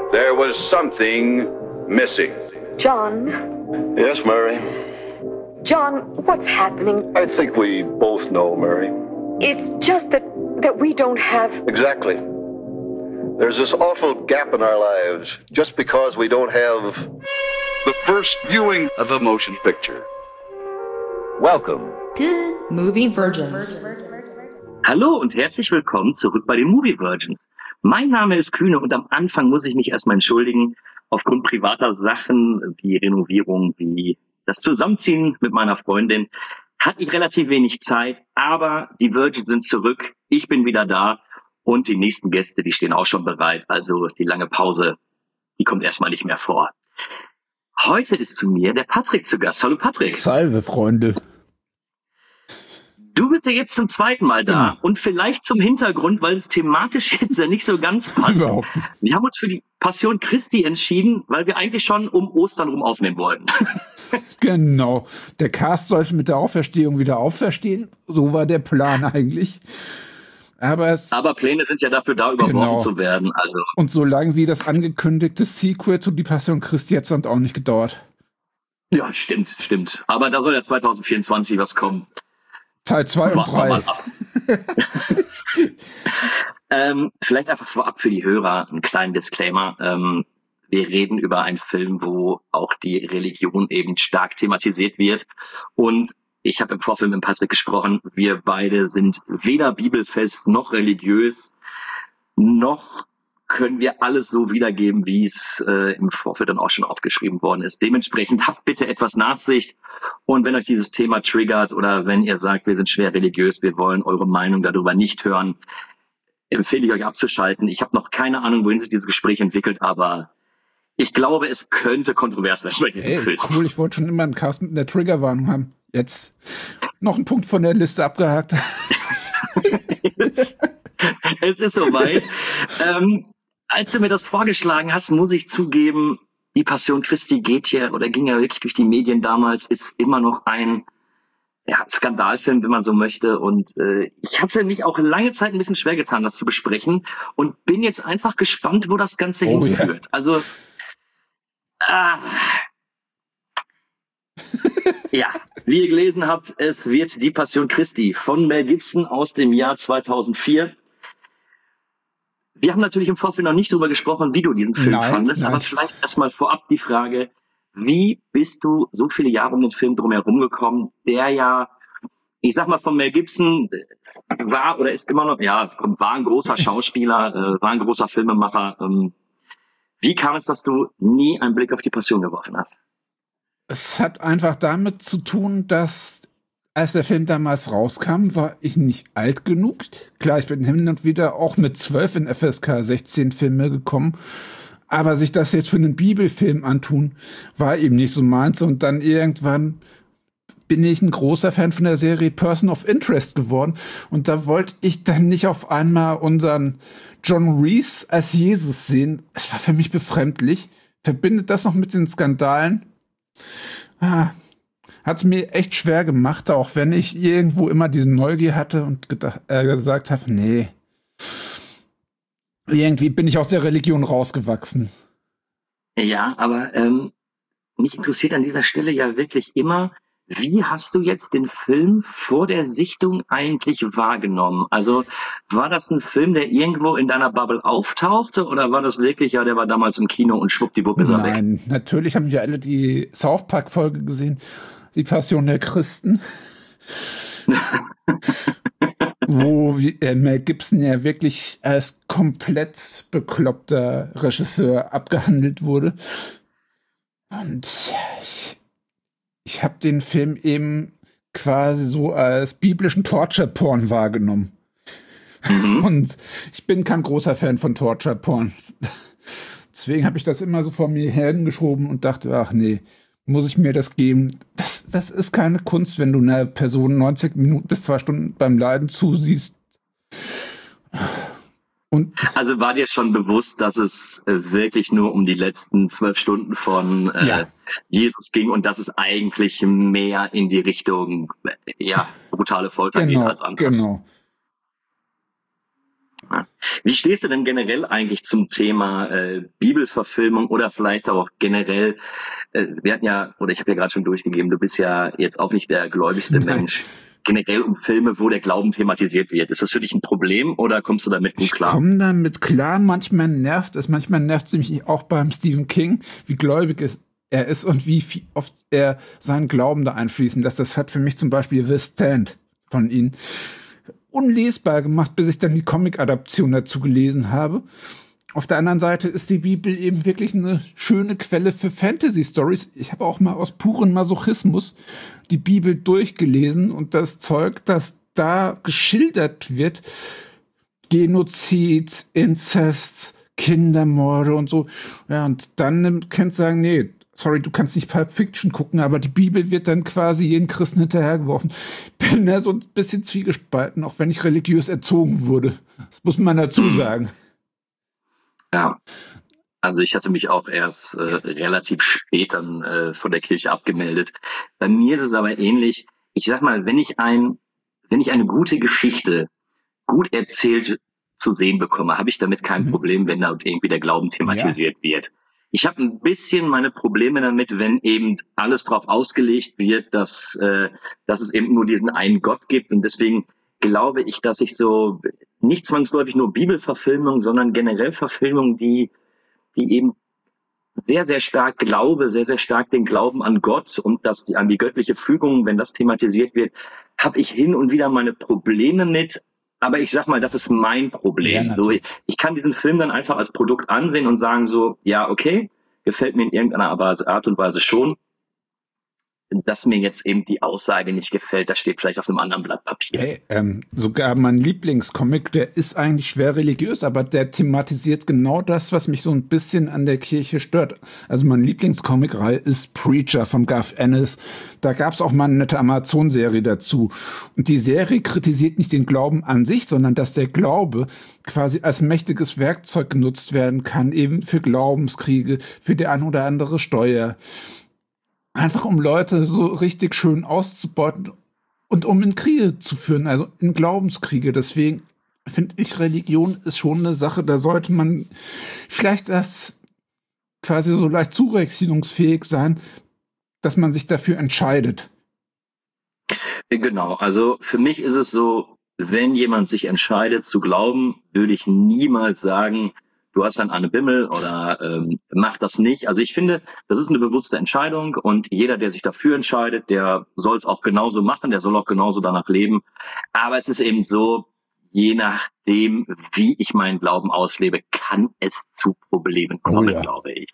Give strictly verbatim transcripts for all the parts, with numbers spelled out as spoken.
There was something missing. John? Yes, Mary? John, what's happening? I think we both know, Mary. It's just that, that we don't have... Exactly. There's this awful gap in our lives just because we don't have... The first viewing of a motion picture. Welcome to Movie Virgins. Hallo und herzlich willkommen zurück bei den Movie Virgins. Mein Name ist Kühne und am Anfang muss ich mich erstmal entschuldigen. Aufgrund privater Sachen wie Renovierung, wie das Zusammenziehen mit meiner Freundin, hatte ich relativ wenig Zeit. Aber die Virgins sind zurück, ich bin wieder da und die nächsten Gäste, die stehen auch schon bereit. Also die lange Pause, die kommt erstmal nicht mehr vor. Heute ist zu mir der Patrick zu Gast. Hallo Patrick. Salve, Freunde. Du bist ja jetzt zum zweiten Mal da Ja. und vielleicht zum Hintergrund, weil es thematisch jetzt ja nicht so ganz passt. Überhaupt nicht. Wir haben uns für die Passion Christi entschieden, weil wir eigentlich schon um Ostern rum aufnehmen wollten. Genau. Der Cast sollte mit der Auferstehung wieder auferstehen. So war der Plan eigentlich. Aber es... Aber Pläne sind ja dafür da, überworfen Genau. zu werden. Also Und so lange wie das angekündigte Sequel zu Die Passion Christi jetzt hat auch nicht gedauert. ja, stimmt, stimmt. Aber da soll ja zwanzig vierundzwanzig was kommen. Teil zwei und Warten wir drei. mal ab. ähm, vielleicht einfach vorab für die Hörer einen kleinen Disclaimer. Ähm, wir reden über einen Film, wo auch die Religion eben stark thematisiert wird. Und ich habe im Vorfilm mit Patrick gesprochen, wir beide sind weder bibelfest noch religiös, noch können wir alles so wiedergeben, wie es äh, im Vorfeld dann auch schon aufgeschrieben worden ist. Dementsprechend habt bitte etwas Nachsicht. Und wenn euch dieses Thema triggert oder wenn ihr sagt, wir sind schwer religiös, wir wollen eure Meinung darüber nicht hören, empfehle ich euch abzuschalten. Ich habe noch keine Ahnung, wohin sich dieses Gespräch entwickelt, aber ich glaube, es könnte kontrovers werden bei diesem Hey, Film. cool, ich wollte schon immer einen Cast mit einer Triggerwarnung haben. Jetzt noch ein Punkt von der Liste abgehakt. Es ist soweit. ähm, als du mir das vorgeschlagen hast, muss ich zugeben, die Passion Christi geht ja oder ging ja wirklich durch die Medien damals, ist immer noch ein ja, Skandalfilm, wenn man so möchte. Und äh, ich hatte mich auch lange Zeit ein bisschen schwer getan, das zu besprechen und bin jetzt einfach gespannt, wo das Ganze Oh, hinführt. ja. Also, ah, ja, wie ihr gelesen habt, es wird Die Passion Christi von Mel Gibson aus dem Jahr zweitausendvier. Wir haben natürlich im Vorfeld noch nicht darüber gesprochen, wie du diesen Film Nein, fandest, nein. aber vielleicht erstmal vorab die Frage, wie bist du so viele Jahre um den Film drumherum gekommen, der ja, ich sag mal, von Mel Gibson war oder ist immer noch, ja, war ein großer Schauspieler, äh, war ein großer Filmemacher. Ähm, wie kam es, dass du nie einen Blick auf die Passion geworfen hast? Es hat einfach damit zu tun, dass als der Film damals rauskam, war ich nicht alt genug. Klar, ich bin hin und wieder auch mit zwölf in F S K sechzehn Filme gekommen. Aber sich das jetzt für einen Bibelfilm antun, war eben nicht so meins. Und dann irgendwann bin ich ein großer Fan von der Serie Person of Interest geworden. Und da wollte ich dann nicht auf einmal unseren John Reese als Jesus sehen. Es war für mich befremdlich. Verbindet das noch mit den Skandalen? Ah, hat es mir echt schwer gemacht, auch wenn ich irgendwo immer diese Neugier hatte und gedacht, äh, gesagt habe, nee, irgendwie bin ich aus der Religion rausgewachsen. Ja, aber ähm, mich interessiert an dieser Stelle ja wirklich immer, wie hast du jetzt den Film vor der Sichtung eigentlich wahrgenommen? Also war das ein Film, der irgendwo in deiner Bubble auftauchte oder war das wirklich, ja, der war damals im Kino und schwuppdiwupp ist er weg? Nein, natürlich haben wir alle die South Park-Folge gesehen, die Passion der Christen, wo äh, Mel Gibson ja wirklich als komplett bekloppter Regisseur abgehandelt wurde. Und ich, ich habe den Film eben quasi so als biblischen Torture-Porn wahrgenommen. Mhm. Und ich bin kein großer Fan von Torture-Porn. Deswegen habe ich das immer so vor mir hergeschoben und dachte, ach nee, muss ich mir das geben? Das, das ist keine Kunst, wenn du einer Person neunzig Minuten bis zwei Stunden beim Leiden zusiehst. Und Also war dir schon bewusst, dass es äh, wirklich nur um die letzten zwölf Stunden von äh, Ja. Jesus ging und dass es eigentlich mehr in die Richtung äh, ja, brutale Folter geht genau, als anderes. genau. Wie stehst du denn generell eigentlich zum Thema äh, Bibelverfilmung oder vielleicht auch generell, äh, wir hatten ja, oder ich habe ja gerade schon durchgegeben, du bist ja jetzt auch nicht der gläubigste Nein. Mensch, generell um Filme, wo der Glauben thematisiert wird. Ist das für dich ein Problem oder kommst du damit gut Ich klar? komme damit klar, manchmal nervt es, manchmal nervt es mich auch beim Stephen King, wie gläubig es er ist und wie viel, oft er seinen Glauben da einfließen lässt. Das hat für mich zum Beispiel The Stand von ihm unlesbar gemacht, bis ich dann die Comic-Adaption dazu gelesen habe. Auf der anderen Seite ist die Bibel eben wirklich eine schöne Quelle für Fantasy-Stories. Ich habe auch mal aus purem Masochismus die Bibel durchgelesen und das Zeug, das da geschildert wird, Genozid, Inzest, Kindermorde und so. Ja, und dann kannst du sagen, nee, sorry, du kannst nicht Pulp Fiction gucken, aber die Bibel wird dann quasi jeden Christen hinterhergeworfen. Bin da so ein bisschen zwiegespalten, auch wenn ich religiös erzogen wurde. Das muss man dazu sagen. Ja, also ich hatte mich auch erst äh, relativ spät dann äh, von der Kirche abgemeldet. Bei mir ist es aber ähnlich. Ich sag mal, wenn ich ein, wenn ich eine gute Geschichte gut erzählt zu sehen bekomme, habe ich damit kein Mhm. Problem, wenn da irgendwie der Glauben thematisiert wird. Ich habe ein bisschen meine Probleme damit, wenn eben alles darauf ausgelegt wird, dass, äh, dass es eben nur diesen einen Gott gibt. Und deswegen glaube ich, dass ich so nicht zwangsläufig nur Bibelverfilmungen, sondern generell Verfilmungen, die, die eben sehr, sehr stark Glaube, sehr, sehr stark den Glauben an Gott und das, die, an die göttliche Fügung, wenn das thematisiert wird, habe ich hin und wieder meine Probleme mit. Aber ich sag mal, das ist mein Problem. Ja, so, ich, ich kann diesen Film dann einfach als Produkt ansehen und sagen so, ja, okay, gefällt mir in irgendeiner Art und Weise schon. Dass mir jetzt eben die Aussage nicht gefällt, das steht vielleicht auf einem anderen Blatt Papier. Hey, ähm, sogar mein Lieblingscomic, der ist eigentlich schwer religiös, aber der thematisiert genau das, was mich so ein bisschen an der Kirche stört. Also mein Lieblingscomic-Reihe ist Preacher von Garth Ennis. Da gab es auch mal eine nette Amazon-Serie dazu. Und die Serie kritisiert nicht den Glauben an sich, sondern dass der Glaube quasi als mächtiges Werkzeug genutzt werden kann, eben für Glaubenskriege, für die ein oder andere Steuer. Einfach um Leute so richtig schön auszubeuten und um in Kriege zu führen, also in Glaubenskriege. Deswegen finde ich, Religion ist schon eine Sache, da sollte man vielleicht erst quasi so leicht zurechnungsfähig sein, dass man sich dafür entscheidet. Genau, also für mich ist es so, wenn jemand sich entscheidet zu glauben, würde ich niemals sagen, du hast dann Anne Bimmel oder ähm, mach das nicht. Also ich finde, das ist eine bewusste Entscheidung und jeder, der sich dafür entscheidet, der soll es auch genauso machen, der soll auch genauso danach leben. Aber es ist eben so, je nachdem, wie ich meinen Glauben auslebe, kann es zu Problemen kommen, Oh ja. glaube ich.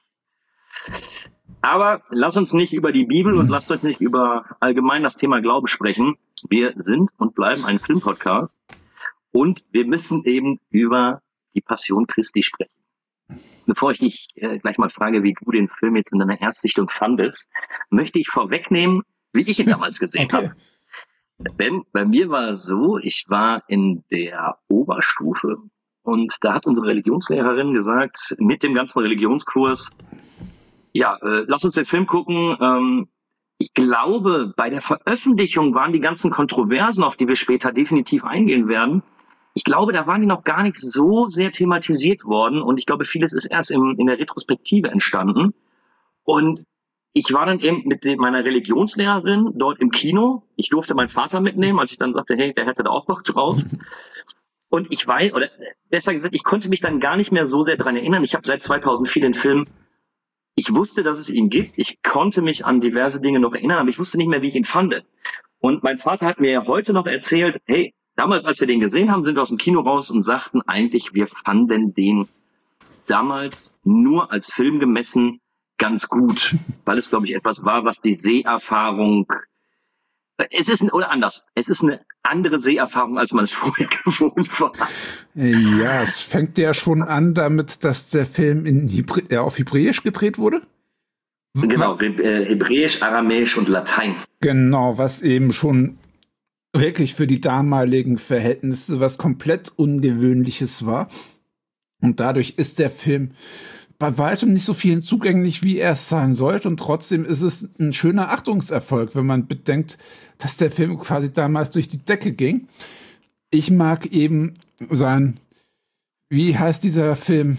Aber lass uns nicht über die Bibel und lass uns nicht über allgemein das Thema Glauben sprechen. Wir sind und bleiben ein Filmpodcast und wir müssen eben über die Passion Christi sprechen. Bevor ich dich äh, gleich mal frage, wie du den Film jetzt in deiner Erstsichtung fandest, möchte ich vorwegnehmen, wie ich ihn damals gesehen Okay. habe. Denn bei mir war es so, ich war in der Oberstufe und da hat unsere Religionslehrerin gesagt, mit dem ganzen Religionskurs, ja, äh, lass uns den Film gucken. Ähm, ich glaube, bei der Veröffentlichung waren die ganzen Kontroversen, auf die wir später definitiv eingehen werden, ich glaube, da waren die noch gar nicht so sehr thematisiert worden und ich glaube, vieles ist erst im, in der Retrospektive entstanden. Und ich war dann eben mit dem, meiner Religionslehrerin dort im Kino. Ich durfte meinen Vater mitnehmen, als ich dann sagte, hey, der hätte da auch Bock drauf. Und ich weiß, oder besser gesagt, ich konnte mich dann gar nicht mehr so sehr dran erinnern. Ich habe seit zweitausendvier den Film, ich wusste, dass es ihn gibt. Ich konnte mich an diverse Dinge noch erinnern, aber ich wusste nicht mehr, wie ich ihn fand. Und mein Vater hat mir heute noch erzählt, hey, damals, als wir den gesehen haben, sind wir aus dem Kino raus und sagten eigentlich, wir fanden den damals nur als Film gemessen ganz gut, weil es, glaube ich, etwas war, was die Seherfahrung, es ist, oder anders, es ist eine andere Seherfahrung, als man es vorher gewohnt war. Ja, es fängt ja schon an damit, dass der Film in Hebrä- äh, auf Hebräisch gedreht wurde. Genau, Hebräisch, Aramäisch und Latein. Genau, was eben schon wirklich für die damaligen Verhältnisse was komplett Ungewöhnliches war. Und dadurch ist der Film bei weitem nicht so vielen zugänglich, wie er es sein sollte. Und trotzdem ist es ein schöner Achtungserfolg, wenn man bedenkt, dass der Film quasi damals durch die Decke ging. Ich mag eben sein wie heißt dieser Film?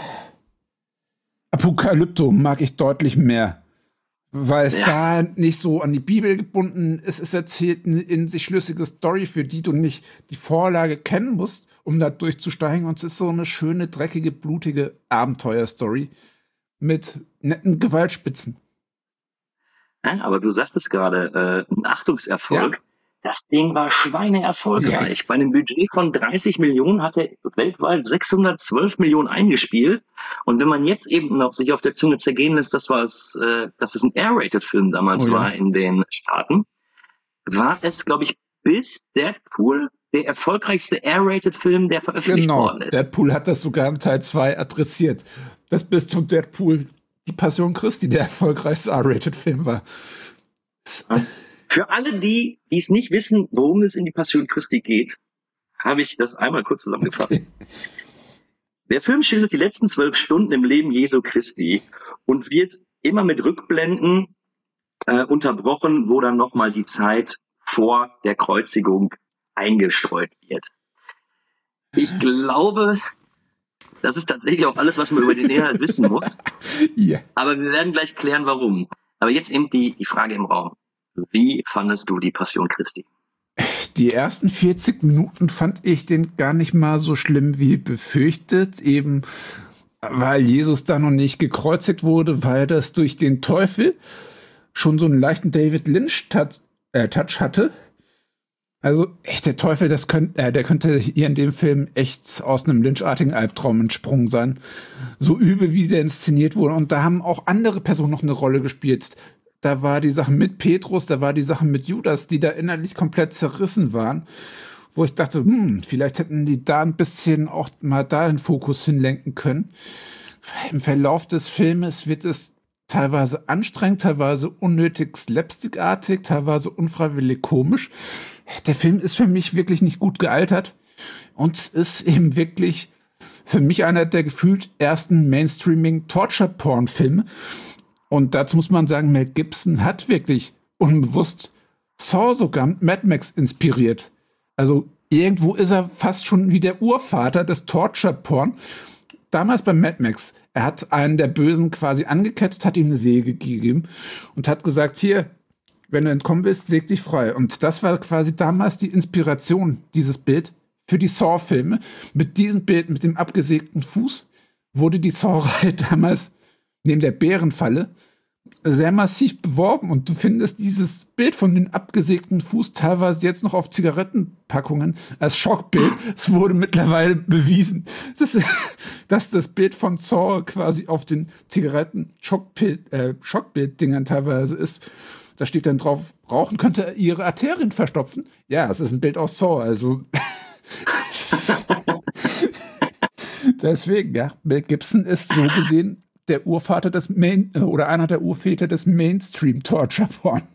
Apokalypto mag ich deutlich mehr. Weil es ja. da nicht so an die Bibel gebunden ist. Es erzählt eine in sich schlüssige Story, für die du nicht die Vorlage kennen musst, um da durchzusteigen. Und es ist so eine schöne, dreckige, blutige Abenteuerstory mit netten Gewaltspitzen. Ja, aber du sagtest gerade, äh, ein Achtungserfolg. Ja. Das Ding war schweineerfolgreich. Ja. Bei einem Budget von dreißig Millionen hat er weltweit sechshundertzwölf Millionen eingespielt. Und wenn man jetzt eben noch sich auf der Zunge zergehen lässt, das war es, äh, dass es ein R-Rated-Film damals oh, ja. war in den Staaten, war es, glaube ich, bis Deadpool der erfolgreichste R-Rated-Film, der veröffentlicht genau. worden ist. Deadpool hat das sogar in Teil zwei adressiert. Das bis zu Deadpool die Passion Christi der erfolgreichste R-Rated-Film war. Ja. Für alle, die die es nicht wissen, worum es in die Passion Christi geht, habe ich das einmal kurz zusammengefasst. Der Film schildert die letzten zwölf Stunden im Leben Jesu Christi und wird immer mit Rückblenden äh, unterbrochen, wo dann nochmal die Zeit vor der Kreuzigung eingestreut wird. Ich glaube, das ist tatsächlich auch alles, was man über den Inhalt wissen muss. Ja. Aber wir werden gleich klären, warum. Aber jetzt eben die, die Frage im Raum. Wie fandest du die Passion Christi? Die ersten vierzig Minuten fand ich den gar nicht mal so schlimm wie befürchtet, eben weil Jesus da noch nicht gekreuzigt wurde, weil das durch den Teufel schon so einen leichten David Lynch-Touch äh, Touch hatte. Also echt, der Teufel, das könnt, äh, der könnte hier in dem Film echt aus einem Lynch-artigen Albtraum entsprungen sein. So übel, wie der inszeniert wurde. Und da haben auch andere Personen noch eine Rolle gespielt. Da war die Sache mit Petrus, da war die Sache mit Judas, die da innerlich komplett zerrissen waren. Wo ich dachte, hm, vielleicht hätten die da ein bisschen auch mal da den Fokus hinlenken können. Im Verlauf des Filmes wird es teilweise anstrengend, teilweise unnötig slapstickartig, teilweise unfreiwillig komisch. Der Film ist für mich wirklich nicht gut gealtert. Und es ist eben wirklich für mich einer der gefühlt ersten Mainstreaming-Torture-Porn-Filme. Und dazu muss man sagen, Mel Gibson hat wirklich unbewusst Saw sogar mit Mad Max inspiriert. Also irgendwo ist er fast schon wie der Urvater des Torture-Porn. Damals bei Mad Max. Er hat einen der Bösen quasi angekettet, hat ihm eine Säge gegeben und hat gesagt, hier, wenn du entkommen willst, säg dich frei. Und das war quasi damals die Inspiration, dieses Bild, für die Saw-Filme. Mit diesem Bild, mit dem abgesägten Fuß, wurde die Saw-Reihe damals neben der Bärenfalle sehr massiv beworben. Und du findest dieses Bild von dem abgesägten Fuß teilweise jetzt noch auf Zigarettenpackungen als Schockbild. Es wurde mittlerweile bewiesen, dass, dass das Bild von Saw quasi auf den Zigaretten-Schockbild-Dingern äh, teilweise ist. Da steht dann drauf, Rauchen könnte ihre Arterien verstopfen. Ja, es ist ein Bild aus Saw, also deswegen, ja, Mel Gibson ist so gesehen der Urvater des Main oder einer der Urväter des Mainstream-Torture-Porn.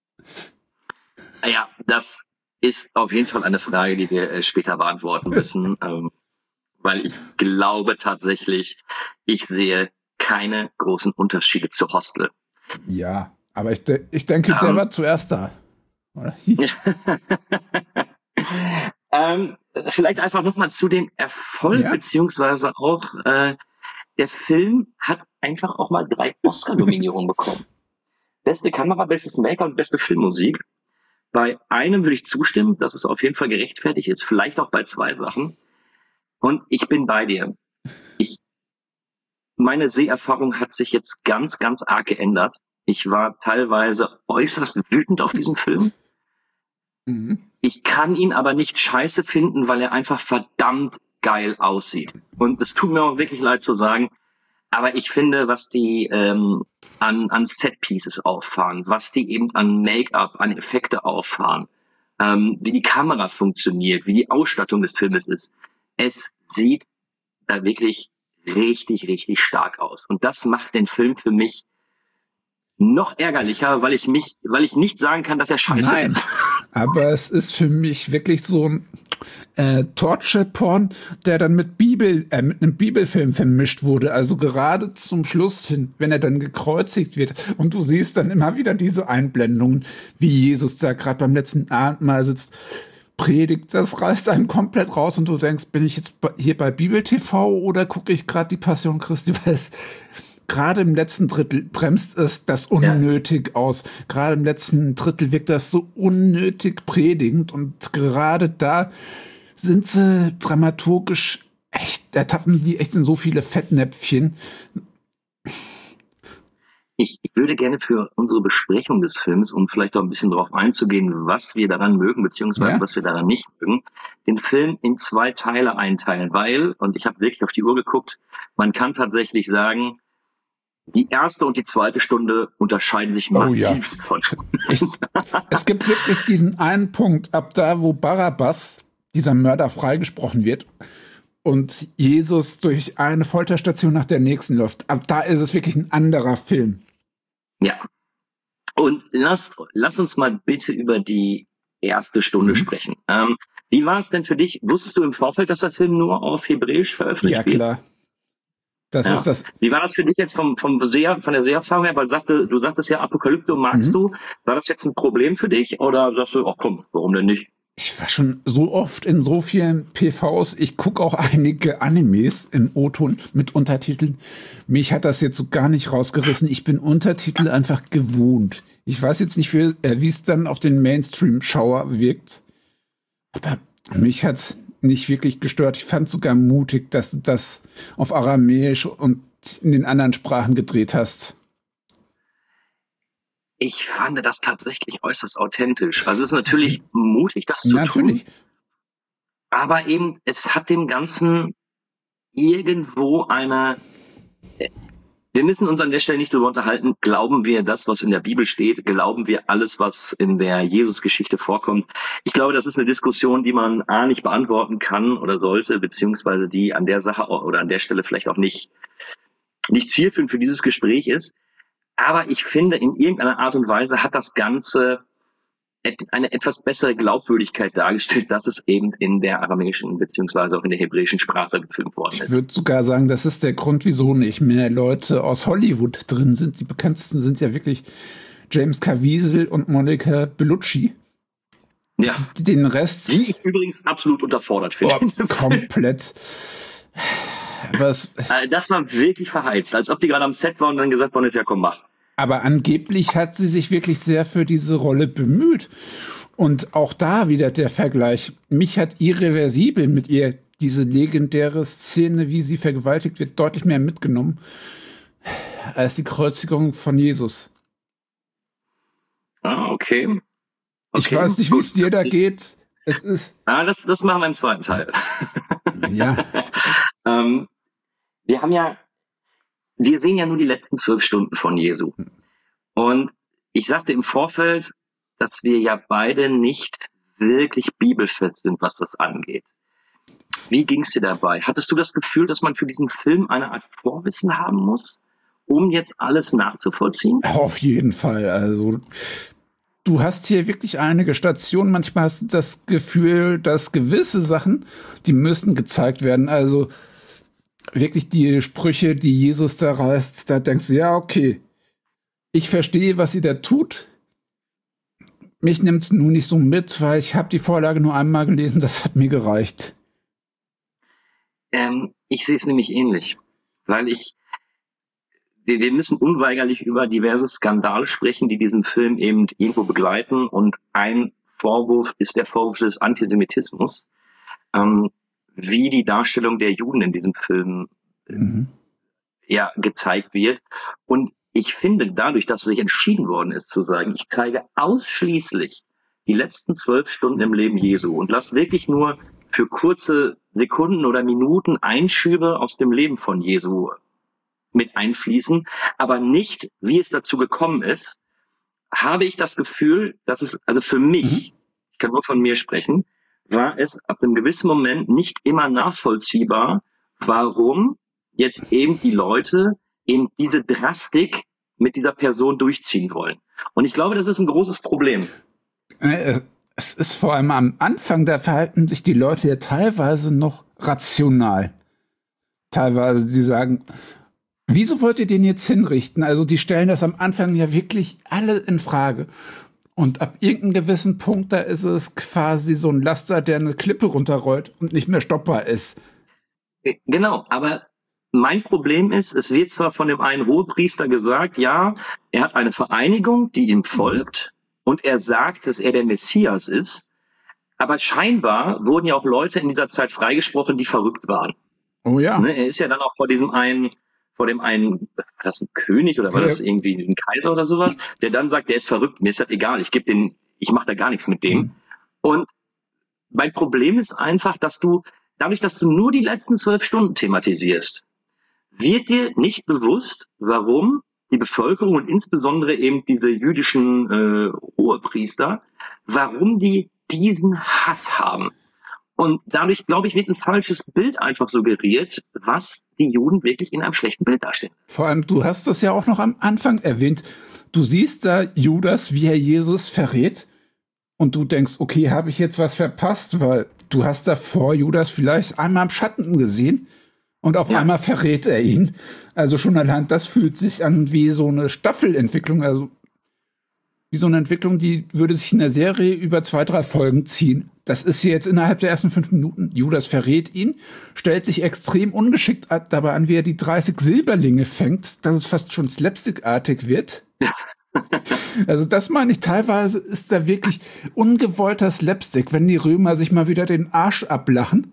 Ja, das ist auf jeden Fall eine Frage, die wir äh, später beantworten müssen, ähm, weil ich glaube tatsächlich, ich sehe keine großen Unterschiede zu Hostel. Ja, aber ich, de- ich denke, ähm, der war zuerst da. Oder? ähm, vielleicht einfach nochmal zu dem Erfolg, ja. beziehungsweise auch äh, der Film hat einfach auch mal drei Oscar-Nominierungen bekommen. Beste Kamera, bestes Make-up und beste Filmmusik. Bei einem würde ich zustimmen, dass es auf jeden Fall gerechtfertigt ist, vielleicht auch bei zwei Sachen. Und ich bin bei dir. Ich, meine Seherfahrung hat sich jetzt ganz, ganz arg geändert. Ich war teilweise äußerst wütend auf diesen Film. Mhm. Ich kann ihn aber nicht scheiße finden, weil er einfach verdammt geil aussieht. Und es tut mir auch wirklich leid zu sagen, aber ich finde, was die ähm, an, an Set-Pieces auffahren, was die eben an Make-up, an Effekte auffahren, ähm, wie die Kamera funktioniert, wie die Ausstattung des Filmes ist, es sieht da wirklich richtig, richtig stark aus. Und das macht den Film für mich noch ärgerlicher, weil ich mich, weil ich nicht sagen kann, dass er scheiße Nein, ist. Aber es ist für mich wirklich so ein äh, Torture-Porn, der dann mit Bibel, äh, mit einem Bibelfilm vermischt wurde. Also gerade zum Schluss hin, wenn er dann gekreuzigt wird und du siehst dann immer wieder diese Einblendungen, wie Jesus da gerade beim letzten Abendmahl sitzt. predigt, das reißt einen komplett raus und du denkst, bin ich jetzt hier bei Bibel T V oder gucke ich gerade die Passion Christi, weil es gerade im letzten Drittel bremst es das unnötig ja. aus. Gerade im letzten Drittel wirkt das so unnötig predigend und gerade da sind sie dramaturgisch echt, ertappen die echt in so viele Fettnäpfchen. Ich, ich würde gerne für unsere Besprechung des Films, um vielleicht auch ein bisschen darauf einzugehen, was wir daran mögen, beziehungsweise ja. was wir daran nicht mögen, den Film in zwei Teile einteilen, weil, und ich habe wirklich auf die Uhr geguckt, man kann tatsächlich sagen, die erste und die zweite Stunde unterscheiden sich massiv oh ja. von. Ich, es gibt wirklich diesen einen Punkt, ab da, wo Barabbas, dieser Mörder, freigesprochen wird und Jesus durch eine Folterstation nach der nächsten läuft. Ab da ist es wirklich ein anderer Film. Ja. Und lass, lass uns mal bitte über die erste Stunde mhm. sprechen. Ähm, wie war es denn für dich? Wusstest du im Vorfeld, dass der Film nur auf Hebräisch veröffentlicht wird? Ja, klar. Das ja. ist das. Wie war das für dich jetzt vom, vom Seher, von der Seherfahrung her? Weil sagte, du sagtest ja, Apokalypto magst mhm. du. War das jetzt ein Problem für dich? Oder sagst du, ach komm, warum denn nicht? Ich war schon so oft in so vielen P Vs. Ich gucke auch einige Animes im O-Ton mit Untertiteln. Mich hat das jetzt so gar nicht rausgerissen. Ich bin Untertitel einfach gewohnt. Ich weiß jetzt nicht, wie es dann auf den Mainstream-Schauer wirkt. Aber mich hat's nicht wirklich gestört. Ich fand sogar mutig, dass du das auf Aramäisch und in den anderen Sprachen gedreht hast. Ich fand das tatsächlich äußerst authentisch. Also es ist natürlich mutig, das zu natürlich. tun. Aber eben, es hat dem Ganzen irgendwo eine... Wir müssen uns an der Stelle nicht darüber unterhalten, glauben wir das, was in der Bibel steht, glauben wir alles, was in der Jesus-Geschichte vorkommt. Ich glaube, das ist eine Diskussion, die man A, nicht beantworten kann oder sollte, beziehungsweise die an der Sache oder an der Stelle vielleicht auch nicht, nicht zielführend für dieses Gespräch ist. Aber ich finde, in irgendeiner Art und Weise hat das Ganze eine etwas bessere Glaubwürdigkeit dargestellt, dass es eben in der aramäischen beziehungsweise auch in der hebräischen Sprache gefilmt worden ist. Ich würde sogar sagen, das ist der Grund, wieso nicht mehr Leute aus Hollywood drin sind. Die bekanntesten sind ja wirklich James Caviezel und Monica Bellucci. Ja. Den Rest... Die ich übrigens absolut unterfordert finde. Oh, komplett... Aber es, das war wirklich verheizt, als ob die gerade am Set waren und dann gesagt worden ist, ja komm, mach. Aber angeblich hat sie sich wirklich sehr für diese Rolle bemüht. Und auch da wieder der Vergleich. Mich hat Irreversibel mit ihr diese legendäre Szene, wie sie vergewaltigt wird, deutlich mehr mitgenommen als die Kreuzigung von Jesus. Ah, okay. okay. Ich weiß nicht, wie es dir da geht. Es ist. Ah, das, das machen wir im zweiten Teil. Ja. ähm, wir haben ja, wir sehen ja nur die letzten zwölf Stunden von Jesu. Und ich sagte im Vorfeld, dass wir ja beide nicht wirklich bibelfest sind, was das angeht. Wie ging es dir dabei? Hattest du das Gefühl, dass man für diesen Film eine Art Vorwissen haben muss, um jetzt alles nachzuvollziehen? Auf jeden Fall. Also du hast hier wirklich einige Stationen. Manchmal hast du das Gefühl, dass gewisse Sachen, die müssen gezeigt werden. Also wirklich die Sprüche, die Jesus da reißt, da denkst du, ja, okay, ich verstehe, was sie da tut. Mich nimmt es nun nicht so mit, weil ich habe die Vorlage nur einmal gelesen, das hat mir gereicht. Ähm, ich sehe es nämlich ähnlich, weil ich, wir, wir müssen unweigerlich über diverse Skandale sprechen, die diesen Film eben irgendwo begleiten, und ein Vorwurf ist der Vorwurf des Antisemitismus, ähm, wie die Darstellung der Juden in diesem Film mhm. ja gezeigt wird. Und ich finde, dadurch, dass sich entschieden worden ist zu sagen, ich zeige ausschließlich die letzten zwölf Stunden im Leben Jesu und lasse wirklich nur für kurze Sekunden oder Minuten Einschübe aus dem Leben von Jesu mit einfließen, aber nicht, wie es dazu gekommen ist, habe ich das Gefühl, dass es, also für mich, mhm. ich kann nur von mir sprechen, war es ab einem gewissen Moment nicht immer nachvollziehbar, warum jetzt eben die Leute eben diese Drastik mit dieser Person durchziehen wollen. Und ich glaube, das ist ein großes Problem. Es ist vor allem am Anfang, da verhalten sich die Leute ja teilweise noch rational. Teilweise, die sagen, wieso wollt ihr den jetzt hinrichten? Also die stellen das am Anfang ja wirklich alle in Frage. Und ab irgendeinem gewissen Punkt, da ist es quasi so ein Laster, der eine Klippe runterrollt und nicht mehr stoppbar ist. Genau, aber mein Problem ist, es wird zwar von dem einen Hohepriester gesagt, ja, er hat eine Vereinigung, die ihm folgt, und er sagt, dass er der Messias ist, aber scheinbar wurden ja auch Leute in dieser Zeit freigesprochen, die verrückt waren. Oh ja. Ne, er ist ja dann auch vor diesem einen, vor dem einen, war das ein König oder war Ja. das irgendwie ein Kaiser oder sowas, der dann sagt, der ist verrückt, mir ist das egal, ich gebe den, ich mache da gar nichts mit dem. Mhm. Und mein Problem ist einfach, dass du, dadurch, dass du nur die letzten zwölf Stunden thematisierst, wird dir nicht bewusst, warum die Bevölkerung und insbesondere eben diese jüdischen äh, Hohepriester, warum die diesen Hass haben. Und dadurch, glaube ich, wird ein falsches Bild einfach suggeriert, was die Juden wirklich in einem schlechten Bild darstellen. Vor allem, du hast das ja auch noch am Anfang erwähnt. Du siehst da Judas, wie er Jesus verrät, und du denkst, okay, habe ich jetzt was verpasst, weil du hast davor Judas vielleicht einmal im Schatten gesehen und auf Ja. einmal verrät er ihn. Also schon allein das fühlt sich an wie so eine Staffelentwicklung, also wie so eine Entwicklung, die würde sich in der Serie über zwei, drei Folgen ziehen. Das ist hier jetzt innerhalb der ersten fünf Minuten. Judas verrät ihn, stellt sich extrem ungeschickt dabei an, wie er die dreißig Silberlinge fängt, dass es fast schon slapstickartig wird. Also das meine ich, teilweise ist da wirklich ungewollter Slapstick, wenn die Römer sich mal wieder den Arsch ablachen.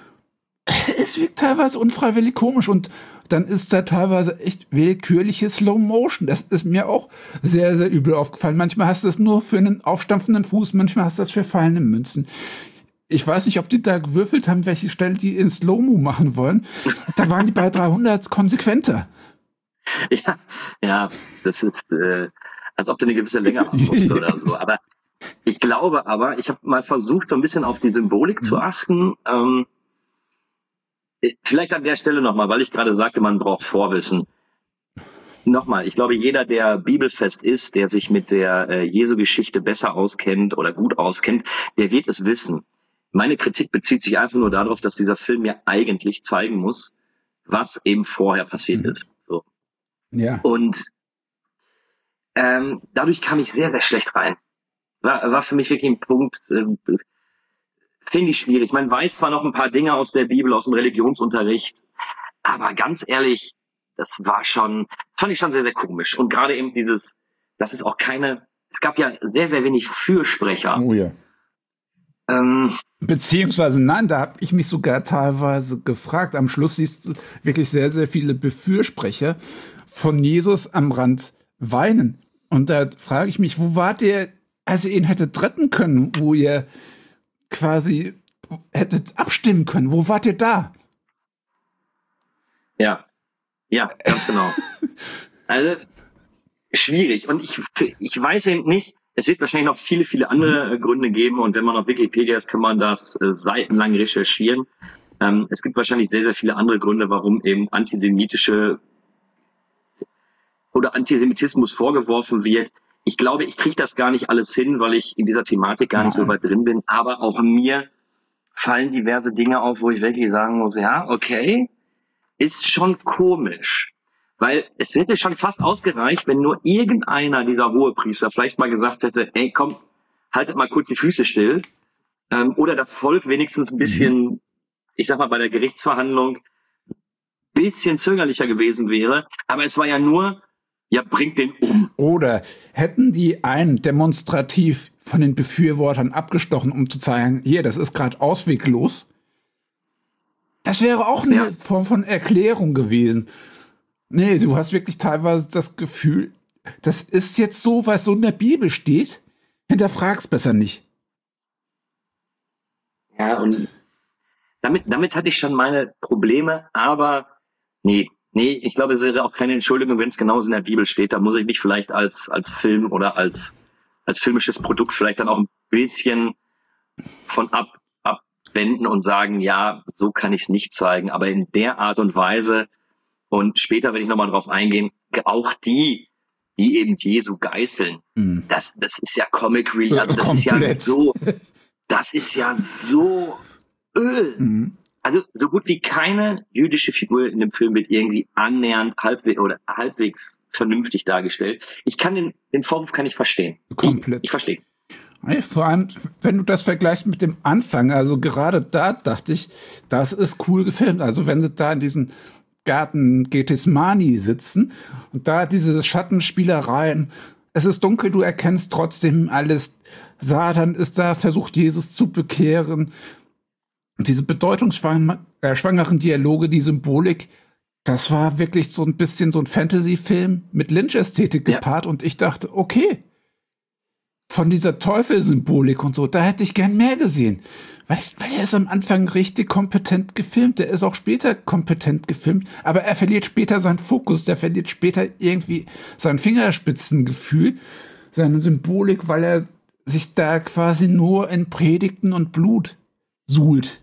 Es wirkt teilweise unfreiwillig komisch und dann ist da teilweise echt willkürliche Slow Motion. Das ist mir auch sehr, sehr übel aufgefallen. Manchmal hast du es nur für einen aufstampfenden Fuß, manchmal hast du das für fallende Münzen. Ich weiß nicht, ob die da gewürfelt haben, welche Stelle die in Slow-Mo machen wollen. Da waren die bei dreihundert konsequenter. Ja, ja, das ist, äh, als ob du eine gewisse Länge haben musst oder so. Aber ich glaube aber, ich habe mal versucht, so ein bisschen auf die Symbolik zu achten. Ähm, vielleicht an der Stelle nochmal, weil ich gerade sagte, man braucht Vorwissen. Nochmal, ich glaube, jeder, der bibelfest ist, der sich mit der äh, Jesu-Geschichte besser auskennt oder gut auskennt, der wird es wissen. Meine Kritik bezieht sich einfach nur darauf, dass dieser Film mir eigentlich zeigen muss, was eben vorher passiert Mhm. ist. So. Ja. Und ähm, dadurch kam ich sehr, sehr schlecht rein. War, war für mich wirklich ein Punkt, äh, finde ich schwierig. Man weiß zwar noch ein paar Dinge aus der Bibel, aus dem Religionsunterricht, aber ganz ehrlich, das war schon, fand ich schon sehr, sehr komisch. Und gerade eben dieses, das ist auch keine, es gab ja sehr, sehr wenig Fürsprecher. Oh ja. Ähm, Beziehungsweise, nein, da habe ich mich sogar teilweise gefragt. Am Schluss siehst du wirklich sehr, sehr viele Befürsprecher von Jesus am Rand weinen. Und da frage ich mich, wo wart ihr, als ihr ihn hättet retten können, wo ihr quasi hättet abstimmen können? Wo wart ihr da? ja, ja, ganz genau. Also, schwierig. Und ich, ich weiß eben nicht, es wird wahrscheinlich noch viele, viele andere äh, Gründe geben. Und wenn man auf Wikipedia ist, kann man das äh, seitenlang recherchieren. Ähm, es gibt wahrscheinlich sehr, sehr viele andere Gründe, warum eben antisemitische oder Antisemitismus vorgeworfen wird. Ich glaube, ich kriege das gar nicht alles hin, weil ich in dieser Thematik gar nicht so weit drin bin. Aber auch mir fallen diverse Dinge auf, wo ich wirklich sagen muss, ja, okay, ist schon komisch. Weil es hätte schon fast ausgereicht, wenn nur irgendeiner dieser Hohepriester vielleicht mal gesagt hätte, ey, komm, haltet mal kurz die Füße still. Ähm, oder das Volk wenigstens ein bisschen, ich sag mal, bei der Gerichtsverhandlung bisschen zögerlicher gewesen wäre. Aber es war ja nur, ja, bringt den um. Oder hätten die einen demonstrativ von den Befürwortern abgestochen, um zu zeigen, hier, das ist gerade ausweglos? Das wäre auch eine Ja. Form von Erklärung gewesen. Nee, du hast wirklich teilweise das Gefühl, das ist jetzt so, weil es so in der Bibel steht. Hinterfrag's besser nicht. Ja, und damit, damit hatte ich schon meine Probleme, aber nee, nee, ich glaube, es wäre auch keine Entschuldigung, wenn es genauso in der Bibel steht. Da muss ich mich vielleicht als, als Film oder als, als filmisches Produkt vielleicht dann auch ein bisschen von ab, abwenden und sagen, ja, so kann ich es nicht zeigen, aber in der Art und Weise. Und später, wenn ich nochmal drauf eingehen, auch die, die eben Jesu geißeln, Mhm. das, das ist ja Comic Relief, also das Komplett. ist ja so, das ist ja so Öl. Mhm. also so gut wie keine jüdische Figur in dem Film wird irgendwie annähernd halbwegs oder halbwegs vernünftig dargestellt. Ich kann den, den Vorwurf kann ich verstehen. Komplett. Ich, ich verstehe. Vor allem, wenn du das vergleichst mit dem Anfang, also gerade da dachte ich, das ist cool gefilmt. Also wenn sie da in diesem Garten Gethsemane sitzen und da diese Schattenspielereien, es ist dunkel, du erkennst trotzdem alles. Satan ist da, versucht Jesus zu bekehren. Und diese bedeutungsschwangeren Dialoge, die Symbolik, das war wirklich so ein bisschen so ein Fantasy-Film mit Lynch-Ästhetik gepaart. Ja. Und ich dachte, okay, von dieser Teufelsymbolik und so, da hätte ich gern mehr gesehen. Weil, weil er ist am Anfang richtig kompetent gefilmt. Der ist auch später kompetent gefilmt. Aber er verliert später seinen Fokus. Der verliert später irgendwie sein Fingerspitzengefühl, seine Symbolik, weil er sich da quasi nur in Predigten und Blut suhlt.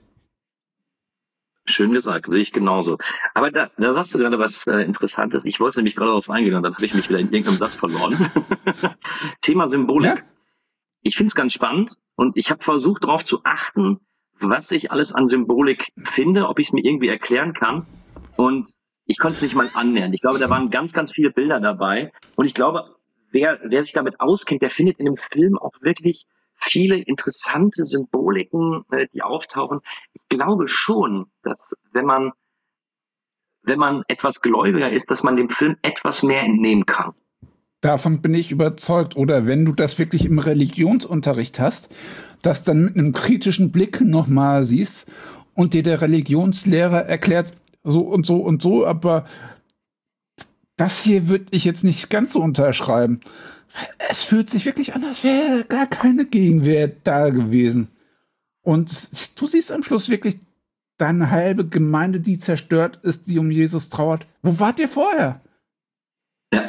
Schön gesagt, sehe ich genauso. Aber da, da sagst du gerade was äh, Interessantes. Ich wollte nämlich gerade darauf eingehen und dann habe ich mich wieder in irgendeinem Satz verloren. Thema Symbolik. Ja? Ich finde es ganz spannend und ich habe versucht, darauf zu achten, was ich alles an Symbolik finde, ob ich es mir irgendwie erklären kann. Und ich konnte es nicht mal annähern. Ich glaube, da waren ganz, ganz viele Bilder dabei. Und ich glaube, wer, wer sich damit auskennt, der findet in dem Film auch wirklich viele interessante Symboliken, äh, die auftauchen. Ich glaube schon, dass wenn man, wenn man etwas gläubiger ist, dass man dem Film etwas mehr entnehmen kann. Davon bin ich überzeugt. Oder wenn du das wirklich im Religionsunterricht hast, das dann mit einem kritischen Blick nochmal siehst und dir der Religionslehrer erklärt, so und so und so, aber das hier würde ich jetzt nicht ganz so unterschreiben. Es fühlt sich wirklich an, als wäre gar keine Gegenwehr da gewesen. Und du siehst am Schluss wirklich deine halbe Gemeinde, die zerstört ist, die um Jesus trauert. Wo wart ihr vorher? Ja.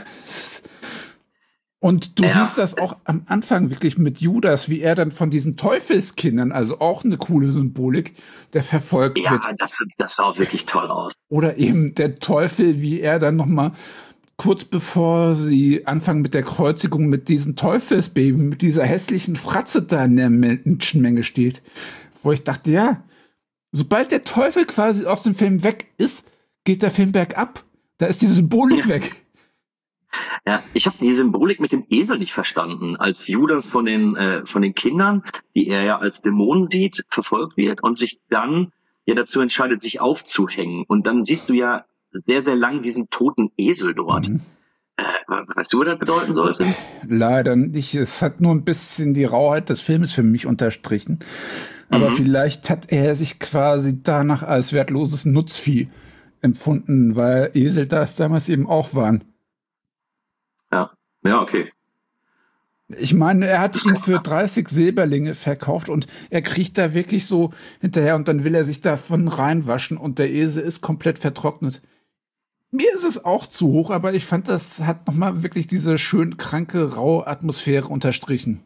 Und du ja. siehst das auch am Anfang wirklich mit Judas, wie er dann von diesen Teufelskindern, also auch eine coole Symbolik, der verfolgt ja, wird. Ja, das, das sah auch wirklich toll aus. Oder eben der Teufel, wie er dann noch mal kurz bevor sie anfangen mit der Kreuzigung mit diesen Teufelsbabys, mit dieser hässlichen Fratze da in der Menschenmenge steht. Wo ich dachte, ja, sobald der Teufel quasi aus dem Film weg ist, geht der Film bergab. Da ist die Symbolik ja. weg. Ja, ich habe die Symbolik mit dem Esel nicht verstanden. Als Judas von den, äh, von den Kindern, die er ja als Dämonen sieht, verfolgt wird und sich dann ja dazu entscheidet, sich aufzuhängen. Und dann siehst du ja sehr, sehr lang diesen toten Esel dort. Mhm. Äh, weißt du, was das bedeuten sollte? Leider nicht. Es hat nur ein bisschen die Rauheit des Films für mich unterstrichen. Aber mhm. vielleicht hat er sich quasi danach als wertloses Nutzvieh empfunden, weil Esel das damals eben auch waren. Ja, ja, okay. Ich meine, er hat ihn für dreißig Silberlinge verkauft und er kriecht da wirklich so hinterher und dann will er sich davon reinwaschen und der Esel ist komplett vertrocknet. Mir ist es auch zu hoch, aber ich fand, das hat nochmal wirklich diese schön kranke, raue Atmosphäre unterstrichen.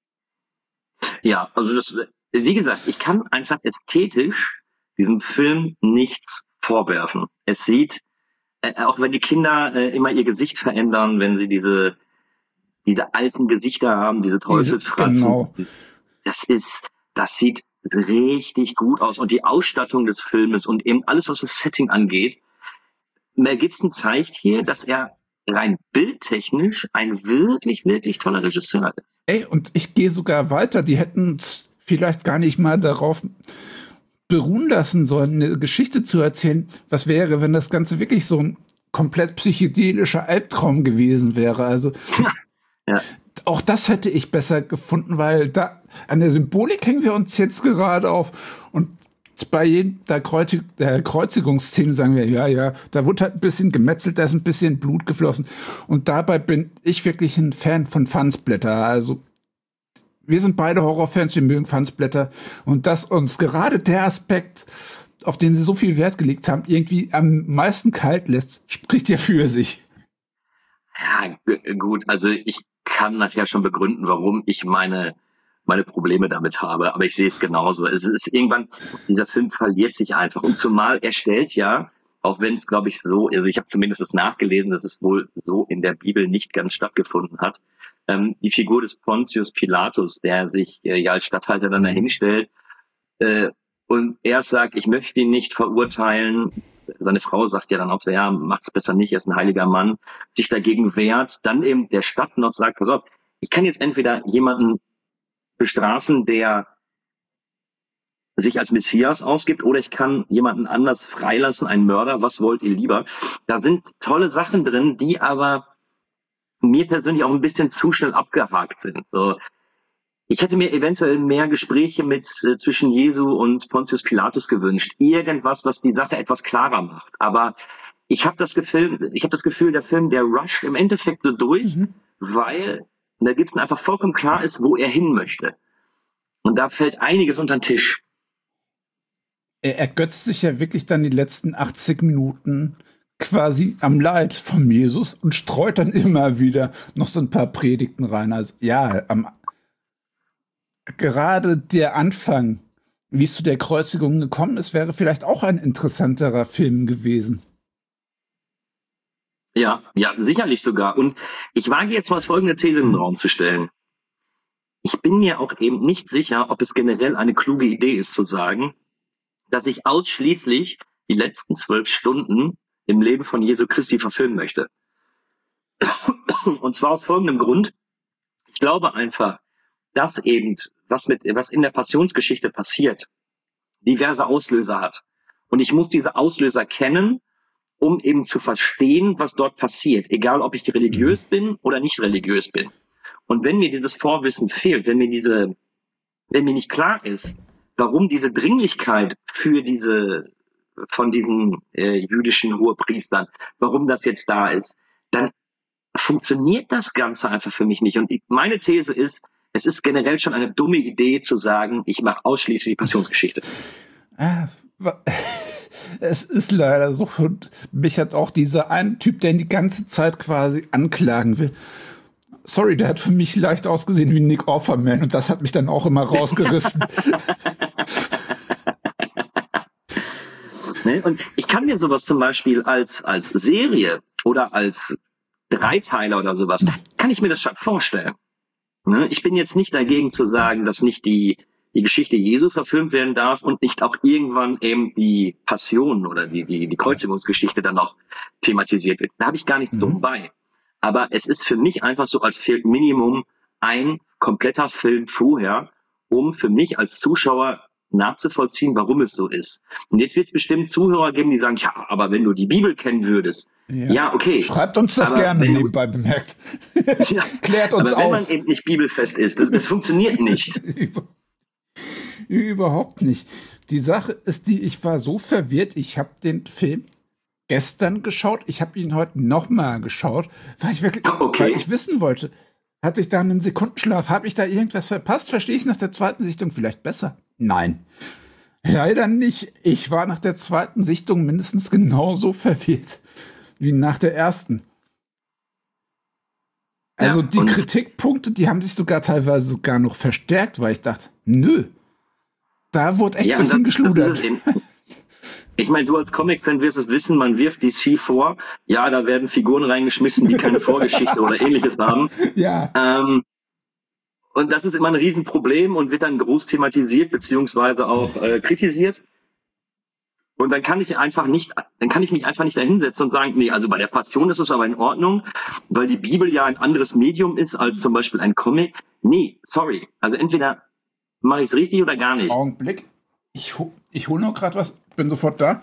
Ja, also das, wie gesagt, ich kann einfach ästhetisch diesem Film nichts vorwerfen. Es sieht, äh, auch wenn die Kinder äh, immer ihr Gesicht verändern, wenn sie diese, diese alten Gesichter haben, diese Teufelsfratzen, genau. das ist, das sieht richtig gut aus. Und die Ausstattung des Filmes und eben alles, was das Setting angeht, Mel Gibson zeigt hier, dass er rein bildtechnisch ein wirklich, wirklich toller Regisseur ist. Ey, und ich gehe sogar weiter. Die hätten es vielleicht gar nicht mal darauf beruhen lassen sollen, eine Geschichte zu erzählen. Was wäre, wenn das Ganze wirklich so ein komplett psychedelischer Albtraum gewesen wäre? Also ja. Auch das hätte ich besser gefunden, weil da an der Symbolik hängen wir uns jetzt gerade auf und bei jeder Kreuz- der Kreuzigungsszene sagen wir, ja, ja, da wurde halt ein bisschen gemetzelt, da ist ein bisschen Blut geflossen. Und dabei bin ich wirklich ein Fan von Fansblätter. Also wir sind beide Horrorfans, wir mögen Fansblätter. Und dass uns gerade der Aspekt, auf den sie so viel Wert gelegt haben, irgendwie am meisten kalt lässt, spricht ja für sich. Ja, g- gut, also ich kann nachher schon begründen, warum ich meine meine Probleme damit habe, aber ich sehe es genauso. Es ist irgendwann, dieser Film verliert sich einfach. Und zumal er stellt ja, auch wenn es, glaube ich, so, also ich habe zumindest das nachgelesen, dass es wohl so in der Bibel nicht ganz stattgefunden hat, ähm, die Figur des Pontius Pilatus, der sich äh, ja als Statthalter dann dahinstellt, äh, und er sagt, ich möchte ihn nicht verurteilen. Seine Frau sagt ja dann auch so, ja, macht's besser nicht, er ist ein heiliger Mann, sich dagegen wehrt, dann eben der Stadt noch sagt, pass auf, ich kann jetzt entweder jemanden bestrafen, der sich als Messias ausgibt, oder ich kann jemanden anders freilassen, einen Mörder, was wollt ihr lieber? Da sind tolle Sachen drin, die aber mir persönlich auch ein bisschen zu schnell abgehakt sind. So, ich hätte mir eventuell mehr Gespräche mit äh, zwischen Jesu und Pontius Pilatus gewünscht. Irgendwas, was die Sache etwas klarer macht. Aber ich habe das Gefühl, ich habe das Gefühl, der Film, der rusht im Endeffekt so durch, mhm. weil da Gibson einfach vollkommen klar ist, wo er hin möchte. Und da fällt einiges unter den Tisch. Er ergötzt sich ja wirklich dann die letzten achtzig Minuten quasi am Leid von Jesus und streut dann immer wieder noch so ein paar Predigten rein. Also ja, am, gerade der Anfang, wie es zu der Kreuzigung gekommen ist, wäre vielleicht auch ein interessanterer Film gewesen. Ja, ja, sicherlich sogar. Und ich wage jetzt mal folgende These in den Raum zu stellen. Ich bin mir auch eben nicht sicher, ob es generell eine kluge Idee ist zu sagen, dass ich ausschließlich die letzten zwölf Stunden im Leben von Jesu Christi verfilmen möchte. Und zwar aus folgendem Grund. Ich glaube einfach, dass eben, was mit, was in der Passionsgeschichte passiert, diverse Auslöser hat. Und ich muss diese Auslöser kennen, um eben zu verstehen, was dort passiert. Egal, ob ich religiös bin oder nicht religiös bin. Und wenn mir dieses Vorwissen fehlt, wenn mir diese, wenn mir nicht klar ist, warum diese Dringlichkeit für diese, von diesen äh, jüdischen Hohepriestern, warum das jetzt da ist, dann funktioniert das Ganze einfach für mich nicht. Und ich, meine These ist, es ist generell schon eine dumme Idee zu sagen, ich mache ausschließlich die Passionsgeschichte. Ah, es ist leider so. Und mich hat auch dieser eine Typ, der ihn die ganze Zeit quasi anklagen will. Sorry, der hat für mich leicht ausgesehen wie Nick Offerman und das hat mich dann auch immer rausgerissen. Ne? Und ich kann mir sowas zum Beispiel als, als Serie oder als Dreiteiler oder sowas, kann ich mir das schon vorstellen. Ne? Ich bin jetzt nicht dagegen zu sagen, dass nicht die, die Geschichte Jesu verfilmt werden darf und nicht auch irgendwann eben die Passion oder die, die, die Kreuzigungsgeschichte dann noch thematisiert wird. Da habe ich gar nichts mhm. dumm bei. Aber es ist für mich einfach so, als fehlt Minimum ein kompletter Film vorher, um für mich als Zuschauer nachzuvollziehen, warum es so ist. Und jetzt wird es bestimmt Zuhörer geben, die sagen, ja, aber wenn du die Bibel kennen würdest, ja, ja okay. Schreibt uns das gerne nebenbei bemerkt. Ja, klärt uns aber wenn auf. man eben nicht bibelfest ist, das, das funktioniert nicht. Überhaupt nicht. Die Sache ist die, ich war so verwirrt, ich habe den Film gestern geschaut, ich habe ihn heute nochmal geschaut, weil ich wirklich, okay. weil ich wissen wollte, hatte ich da einen Sekundenschlaf, habe ich da irgendwas verpasst, verstehe ich es nach der zweiten Sichtung vielleicht besser? Nein, leider nicht. Ich war nach der zweiten Sichtung mindestens genauso verwirrt wie nach der ersten. Also ja, die Kritikpunkte, die haben sich sogar teilweise sogar noch verstärkt, weil ich dachte, nö, da wurde echt ein ja, bisschen das, geschludert. Das Ich meine, du als Comic-Fan wirst es wissen, man wirft D C vor, ja, da werden Figuren reingeschmissen, die keine Vorgeschichte oder ähnliches haben. Ja. Ähm, und das ist immer ein Riesenproblem und wird dann groß thematisiert, beziehungsweise auch äh, kritisiert. Und dann kann ich einfach nicht, dann kann ich mich einfach nicht da hinsetzen und sagen, nee, also bei der Passion ist es aber in Ordnung, weil die Bibel ja ein anderes Medium ist als zum Beispiel ein Comic. Nee, sorry. Also entweder mache ich es richtig oder gar nicht. Augenblick. Ich, ho- ich hole noch gerade was. Bin sofort da.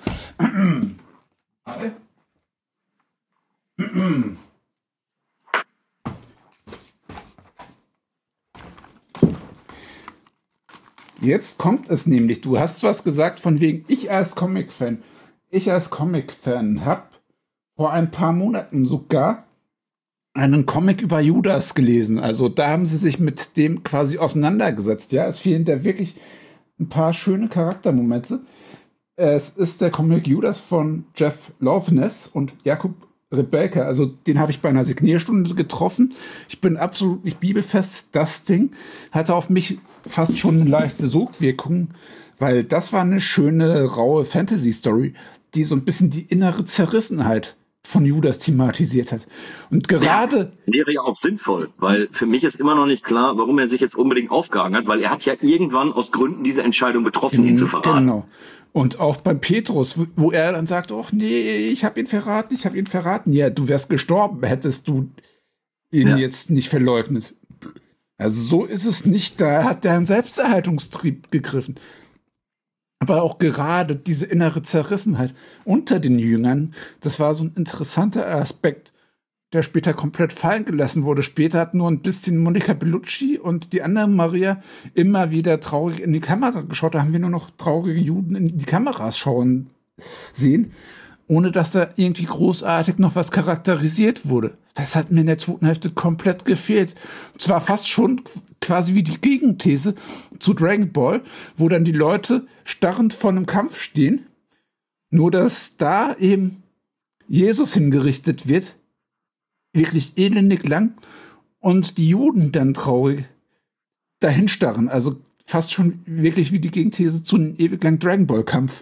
Jetzt kommt es nämlich. Du hast was gesagt von wegen ich als Comic-Fan. Ich als Comic-Fan habe vor ein paar Monaten sogar einen Comic über Judas gelesen. Also da haben sie sich mit dem quasi auseinandergesetzt. Ja, es fehlen da wirklich ein paar schöne Charaktermomente. Es ist der Comic Judas von Jeff Loveness und Jakub Rebelka. Also den habe ich bei einer Signierstunde getroffen. Ich bin absolut nicht bibelfest. Das Ding hatte auf mich fast schon eine leichte Sogwirkung, weil das war eine schöne, raue Fantasy-Story, die so ein bisschen die innere Zerrissenheit von Judas thematisiert hat. Und gerade... Ja, wäre ja auch sinnvoll, weil für mich ist immer noch nicht klar, warum er sich jetzt unbedingt aufgehangen hat, weil er hat ja irgendwann aus Gründen diese Entscheidung getroffen, ihn zu verraten. Genau. Und auch bei Petrus, wo er dann sagt, ach nee, ich habe ihn verraten, ich habe ihn verraten. Ja, du wärst gestorben, hättest du ihn ja. jetzt nicht verleugnet. Also so ist es nicht, da hat der einen Selbsterhaltungstrieb gegriffen. Aber auch gerade diese innere Zerrissenheit unter den Jüngern, das war so ein interessanter Aspekt, der später komplett fallen gelassen wurde. Später hat nur ein bisschen Monica Bellucci und die andere Maria immer wieder traurig in die Kamera geschaut. Da haben wir nur noch traurige Juden in die Kameras schauen sehen, ohne dass da irgendwie großartig noch was charakterisiert wurde. Das hat mir in der zweiten Hälfte komplett gefehlt. Zwar fast schon quasi wie die Gegenthese zu Dragon Ball, wo dann die Leute starrend vor einem Kampf stehen, nur dass da eben Jesus hingerichtet wird, wirklich elendig lang, und die Juden dann traurig dahinstarren. Also fast schon wirklich wie die Gegenthese zu einem ewig langen Dragon Ball Kampf.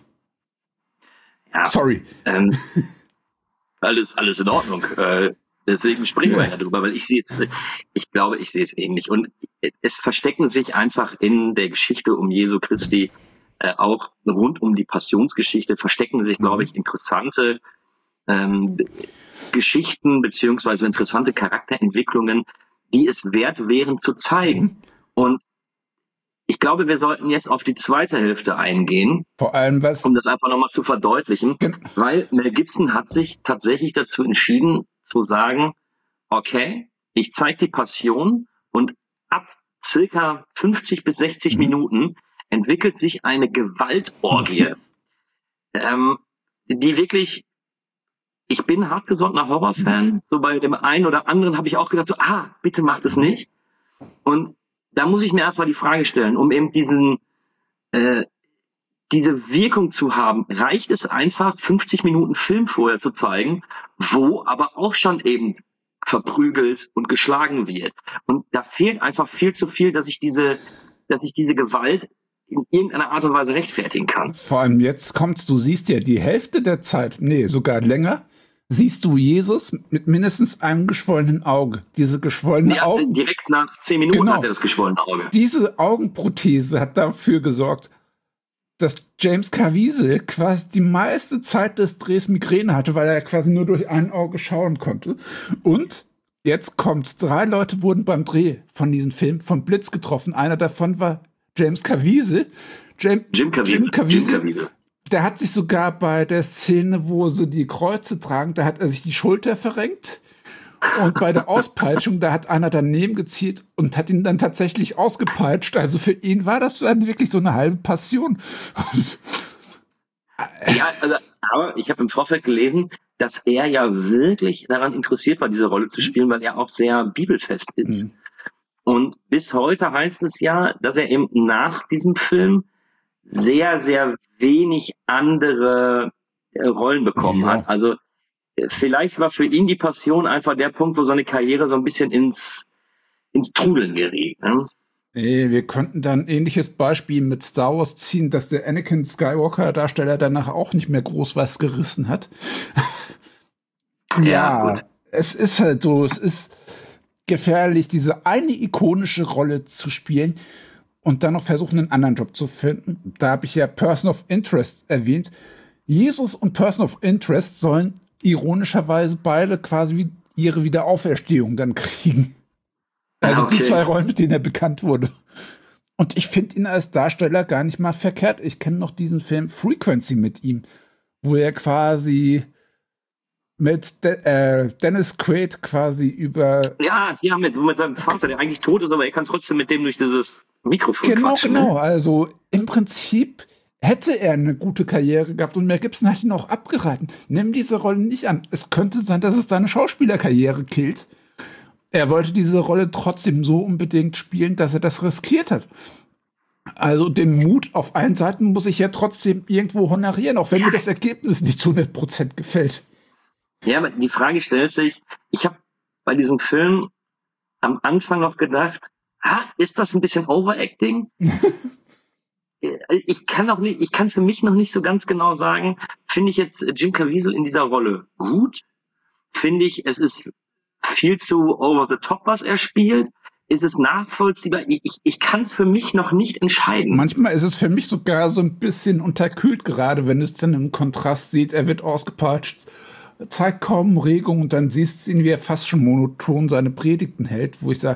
Ja, Sorry. Ähm, alles, alles in Ordnung. Äh, deswegen sprechen wir ja darüber, weil ich sehe es, ich glaube, ich sehe es ähnlich. Und es verstecken sich einfach in der Geschichte um Jesu Christi, äh, auch rund um die Passionsgeschichte, verstecken sich, glaube ich, interessante ähm, Geschichten beziehungsweise interessante Charakterentwicklungen, die es wert wären zu zeigen. Und ich glaube, wir sollten jetzt auf die zweite Hälfte eingehen, vor allem was, um das einfach nochmal zu verdeutlichen, Gen- weil Mel Gibson hat sich tatsächlich dazu entschieden, zu sagen, okay, ich zeige die Passion, und ab circa fünfzig bis sechzig mhm. Minuten entwickelt sich eine Gewaltorgie, ähm, die wirklich, ich bin hartgesottener Horrorfan, mhm. so bei dem einen oder anderen habe ich auch gedacht, so, ah, bitte macht es nicht. Und da muss ich mir einfach die Frage stellen, um eben diesen, äh, diese Wirkung zu haben, reicht es einfach, fünfzig Minuten Film vorher zu zeigen, wo aber auch schon eben verprügelt und geschlagen wird. Und da fehlt einfach viel zu viel, dass ich diese, dass ich diese Gewalt in irgendeiner Art und Weise rechtfertigen kann. Vor allem jetzt kommt's, du siehst ja die Hälfte der Zeit, nee, sogar länger, siehst du Jesus mit mindestens einem geschwollenen Auge. Diese geschwollene ja, Augen. Direkt nach zehn Minuten genau. hat er das geschwollene Auge. Diese Augenprothese hat dafür gesorgt, dass James Caviezel quasi die meiste Zeit des Drehs Migräne hatte, weil er quasi nur durch ein Auge schauen konnte. Und jetzt kommt's, drei Leute wurden beim Dreh von diesem Film vom Blitz getroffen. Einer davon war James Caviezel. Jam- Jim Caviezel. Jim Caviezel. Jim Caviezel. Der hat sich sogar bei der Szene, wo sie die Kreuze tragen, da hat er sich die Schulter verrenkt. Und bei der Auspeitschung, da hat einer daneben gezielt und hat ihn dann tatsächlich ausgepeitscht. Also für ihn war das dann wirklich so eine halbe Passion. Ja, also, aber ich habe im Vorfeld gelesen, dass er ja wirklich daran interessiert war, diese Rolle zu spielen, weil er auch sehr bibelfest ist. Mhm. Und bis heute heißt es ja, dass er eben nach diesem Film sehr, sehr wenig andere äh, Rollen bekommen ja. hat. Also äh, vielleicht war für ihn die Passion einfach der Punkt, wo seine Karriere so ein bisschen ins, ins Trudeln geriet. Ne? Nee, wir könnten dann ein ähnliches Beispiel mit Star Wars ziehen, dass der Anakin Skywalker-Darsteller danach auch nicht mehr groß was gerissen hat. ja, ja gut. Es ist halt so, es ist gefährlich, diese eine ikonische Rolle zu spielen und dann noch versuchen, einen anderen Job zu finden. Da habe ich ja Person of Interest erwähnt. Jesus und Person of Interest sollen ironischerweise beide quasi wie ihre Wiederauferstehung dann kriegen. Also okay. Die zwei Rollen, mit denen er bekannt wurde. Und ich finde ihn als Darsteller gar nicht mal verkehrt. Ich kenne noch diesen Film Frequency mit ihm, wo er quasi mit De- äh, Dennis Quaid quasi über... Ja, hier mit, mit seinem Vater, der eigentlich tot ist, aber er kann trotzdem mit dem durch dieses Mikrofon Genau, quatschen, genau. Ne? Also im Prinzip hätte er eine gute Karriere gehabt und Mel Gibson hat ihn auch abgeraten. Nimm diese Rolle nicht an. Es könnte sein, dass es seine Schauspielerkarriere killt. Er wollte diese Rolle trotzdem so unbedingt spielen, dass er das riskiert hat. Also den Mut auf allen Seiten muss ich ja trotzdem irgendwo honorieren, auch wenn ja. mir das Ergebnis nicht zu hundert Prozent gefällt. Ja, aber die Frage stellt sich, ich habe bei diesem Film am Anfang noch gedacht, ah, ist das ein bisschen Overacting? ich kann auch nicht, ich kann für mich noch nicht so ganz genau sagen, finde ich jetzt Jim Caviezel in dieser Rolle gut finde ich, es ist viel zu over the top, was er spielt. Ist es nachvollziehbar? Ich, ich, ich kann es für mich noch nicht entscheiden. Manchmal ist es für mich sogar so ein bisschen unterkühlt, gerade wenn es dann im Kontrast sieht, er wird ausgepeitscht, zeigt kaum Regung und dann siehst du ihn, wie er fast schon monoton seine Predigten hält, wo ich sage,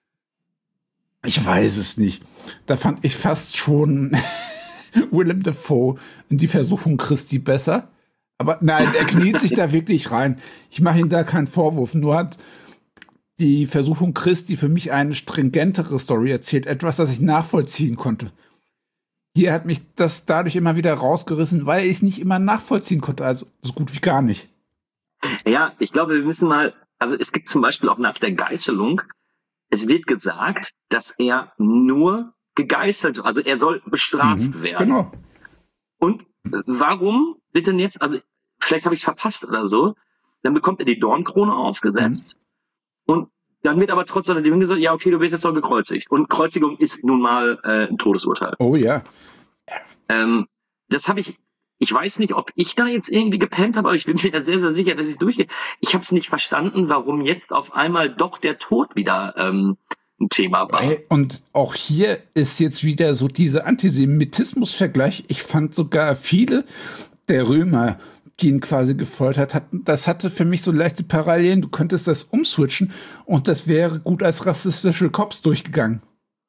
ich weiß es nicht. Da fand ich fast schon Willem Dafoe in Die Versuchung Christi besser. Aber nein, er kniet sich da wirklich rein. Ich mache ihm da keinen Vorwurf, nur hat Die Versuchung Christi für mich eine stringentere Story erzählt, etwas, das ich nachvollziehen konnte. Hier hat mich das dadurch immer wieder rausgerissen, weil ich es nicht immer nachvollziehen konnte, also so gut wie gar nicht. Ja, ich glaube, wir müssen mal, also es gibt zum Beispiel auch nach der Geißelung, es wird gesagt, dass er nur gegeißelt, also er soll bestraft Mhm, werden. genau. Und warum wird denn jetzt, also vielleicht habe ich es verpasst oder so, dann bekommt er die Dornkrone aufgesetzt. Mhm. Und dann wird aber trotz alledem gesagt, ja, okay, du wirst jetzt noch gekreuzigt. Und Kreuzigung ist nun mal äh, ein Todesurteil. Oh ja. Ähm, das habe ich, ich weiß nicht, ob ich da jetzt irgendwie gepennt habe, aber ich bin mir sehr, sehr sicher, dass ich es durchgehe. Ich habe es nicht verstanden, warum jetzt auf einmal doch der Tod wieder ähm, ein Thema war. Ey, und auch hier ist jetzt wieder so dieser Antisemitismus-Vergleich. Ich fand sogar viele der Römer, die ihn quasi gefoltert hatten, das hatte für mich so leichte Parallelen. Du könntest das umswitchen und das wäre gut als rassistische Cops durchgegangen.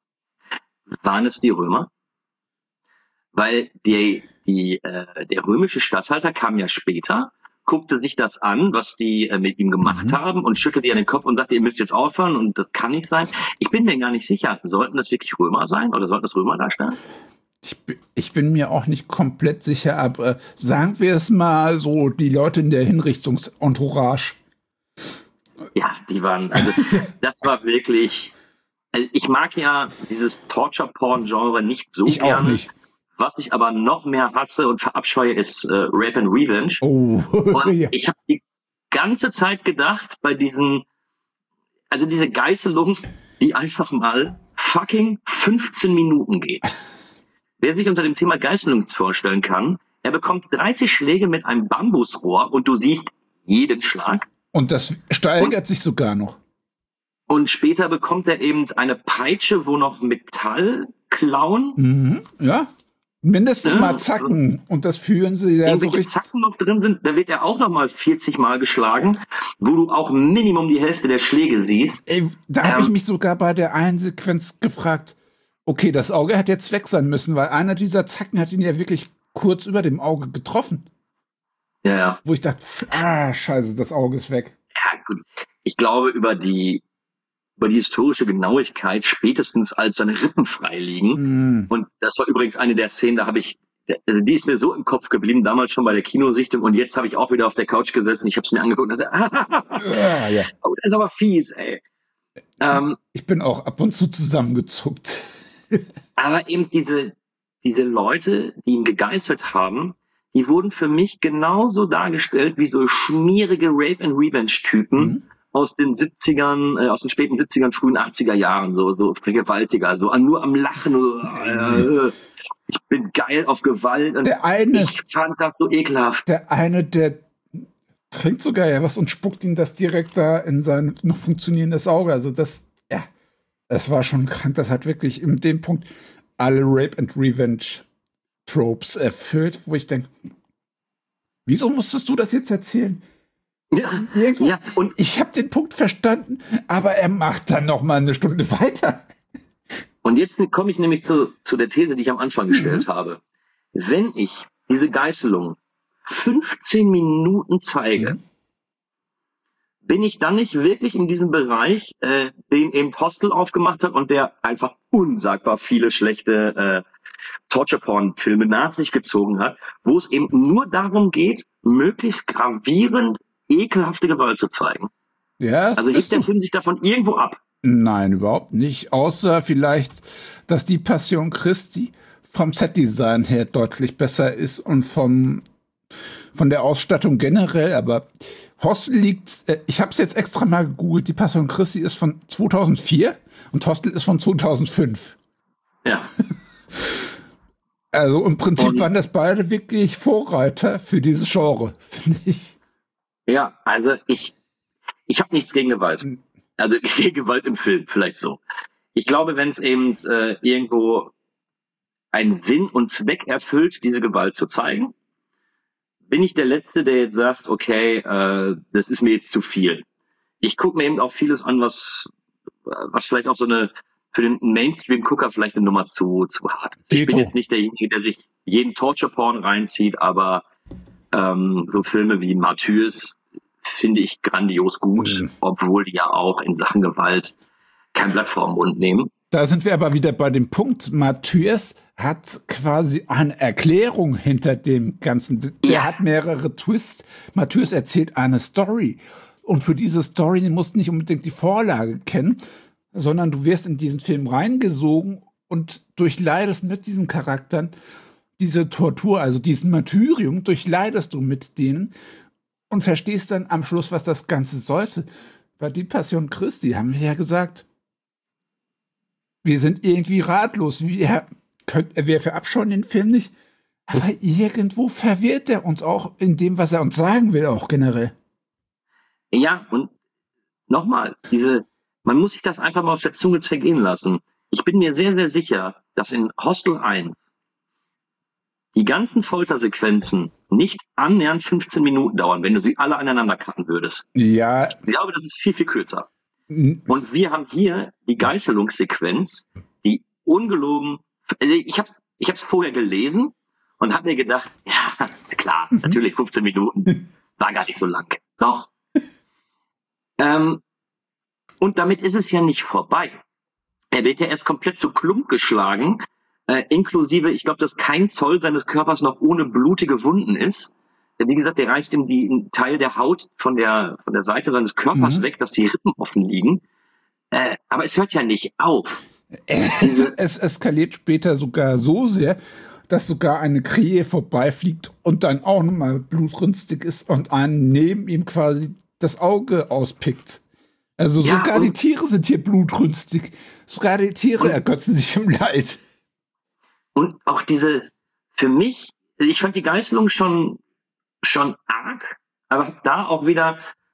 Waren es die Römer? Weil die, die, äh, der römische Statthalter kam ja später, guckte sich das an, was die äh, mit ihm gemacht Mhm. haben und schüttelte ihr den Kopf und sagte, ihr müsst jetzt aufhören und das kann nicht sein. Ich bin mir gar nicht sicher, sollten das wirklich Römer sein oder sollten das Römer darstellen? Ich, bi- ich bin mir auch nicht komplett sicher, aber sagen wir es mal so, die Leute in der Hinrichtungsentourage. Ja, die waren, also das war wirklich, also ich mag ja dieses Torture-Porn-Genre nicht so Ich auch gerne. nicht. Was ich aber noch mehr hasse und verabscheue, ist äh, Rape and Revenge. Oh, Und ja. ich habe die ganze Zeit gedacht, bei diesen, also diese Geißelung, die einfach mal fucking fünfzehn Minuten geht. Wer sich unter dem Thema Geißelung vorstellen kann, er bekommt dreißig Schläge mit einem Bambusrohr und du siehst jeden Schlag. Und das steigert sich sogar noch. Und später bekommt er eben eine Peitsche, wo noch Metallklauen, Mhm, ja. Mindestens Ja, mal Zacken. Und das führen sie ja so irgendwelche richtig. Zacken noch drin sind. Da wird er auch noch mal vierzig Mal geschlagen, wo du auch Minimum die Hälfte der Schläge siehst. Ey, da habe Ähm. ich mich sogar bei der einen Sequenz gefragt, okay, das Auge hat jetzt weg sein müssen, weil einer dieser Zacken hat ihn ja wirklich kurz über dem Auge getroffen. Ja, ja. Wo ich dachte, ah, scheiße, das Auge ist weg. Ja, gut. Ich glaube, über die, über die historische Genauigkeit, spätestens als seine Rippen frei liegen. Mm. Und das war übrigens eine der Szenen, da habe ich, also die ist mir so im Kopf geblieben, damals schon bei der Kinosichtung. Und jetzt habe ich auch wieder auf der Couch gesessen. Ich habe es mir angeguckt und dachte, Ja, ja. oh, das ist aber fies, ey. Ähm, Ich bin auch ab und zu zusammengezuckt. aber eben diese, diese Leute, die ihn gegeißelt haben, die wurden für mich genauso dargestellt wie so schmierige Rape-and-Revenge-Typen Mhm. aus den siebzigern, äh, aus den späten siebzigern, frühen achtziger Jahren, so, so Vergewaltiger, so an, nur am Lachen, so, äh, ich bin geil auf Gewalt und Der eine, ich fand das so ekelhaft. der eine, der trinkt sogar ja was und spuckt ihm das direkt da in sein noch funktionierendes Auge. Also das, ja, das war schon krank. Das hat wirklich in dem Punkt alle Rape and Revenge Tropes erfüllt, wo ich denke, wieso musstest du das jetzt erzählen? Ja, Irgendwo, ja, und ich habe den Punkt verstanden, aber er macht dann noch mal eine Stunde weiter. Und jetzt komme ich nämlich zu, zu der These, die ich am Anfang gestellt Mhm. habe. Wenn ich diese Geißelung fünfzehn Minuten zeige, Mhm. bin ich dann nicht wirklich in diesem Bereich, äh, den eben Hostel aufgemacht hat und der einfach unsagbar viele schlechte äh, Torture-Porn-Filme nach sich gezogen hat, wo es eben nur darum geht, möglichst gravierend ekelhafte Gewalt zu zeigen. Ja, Also hebt der Film sich davon irgendwo ab. Nein, überhaupt nicht. Außer vielleicht, dass die Passion Christi vom Set-Design her deutlich besser ist und vom, von der Ausstattung generell. Aber Hostel liegt, äh, ich habe es jetzt extra mal gegoogelt, die Passion Christi ist von zweitausendvier und Hostel ist von zweitausendfünf. Ja. Also im Prinzip Und- waren das beide wirklich Vorreiter für dieses Genre, finde ich. Ja, also ich, ich habe nichts gegen Gewalt. Also gegen Gewalt im Film, vielleicht so. Ich glaube, wenn es eben äh, irgendwo einen Sinn und Zweck erfüllt, diese Gewalt zu zeigen, bin ich der Letzte, der jetzt sagt, okay, äh, das ist mir jetzt zu viel. Ich gucke mir eben auch vieles an, was, was vielleicht auch so eine, für den Mainstream-Gucker vielleicht eine Nummer zu, zu hart ist. Ich bin jetzt nicht derjenige, der sich jeden Torture-Porn reinzieht, aber ähm, so Filme wie Martyrs finde ich grandios gut, mhm. obwohl die ja auch in Sachen Gewalt kein Blatt vor den Mund nehmen. Da sind wir aber wieder bei dem Punkt, Martyrs hat quasi eine Erklärung hinter dem Ganzen. Der ja. hat mehrere Twists. Martyrs erzählt eine Story. Und für diese Story musst du nicht unbedingt die Vorlage kennen, sondern du wirst in diesen Film reingesogen und durchleidest mit diesen Charakteren diese Tortur, also diesen Martyrium, durchleidest du mit denen und verstehst dann am Schluss, was das Ganze sollte. Bei Die Passion Christi haben wir ja gesagt, wir sind irgendwie ratlos. Wir, könnt, wir verabscheuen den Film nicht, aber irgendwo verwirrt er uns auch in dem, was er uns sagen will, auch generell. Ja, und nochmal, diese, man muss sich das einfach mal auf der Zunge zergehen lassen. Ich bin mir sehr, sehr sicher, dass in Hostel eins die ganzen Foltersequenzen nicht annähernd fünfzehn Minuten dauern, wenn du sie alle aneinander cutten würdest. Ja. Ich glaube, das ist viel, viel kürzer. Und wir haben hier die Geißelungssequenz, die ungelogen, also ich habe es ich hab's vorher gelesen und habe mir gedacht, ja, klar, mhm. natürlich fünfzehn Minuten, war gar nicht so lang. Doch. ähm, und damit ist es ja nicht vorbei. Er wird ja erst komplett zu Klump geschlagen, äh, inklusive, ich glaube, dass kein Zoll seines Körpers noch ohne blutige Wunden ist. Wie gesagt, der reißt ihm die, einen Teil der Haut von der, von der Seite seines Körpers mhm. weg, dass die Rippen offen liegen. Äh, aber es hört ja nicht auf. Es, es eskaliert später sogar so sehr, dass sogar eine Krähe vorbeifliegt und dann auch nochmal blutrünstig ist und einen neben ihm quasi das Auge auspickt. Also ja, sogar die Tiere sind hier blutrünstig. Sogar die Tiere und, ergötzen sich im Leid. Und auch diese, für mich, ich fand die Geißelung schon schon arg, aber habe da auch wieder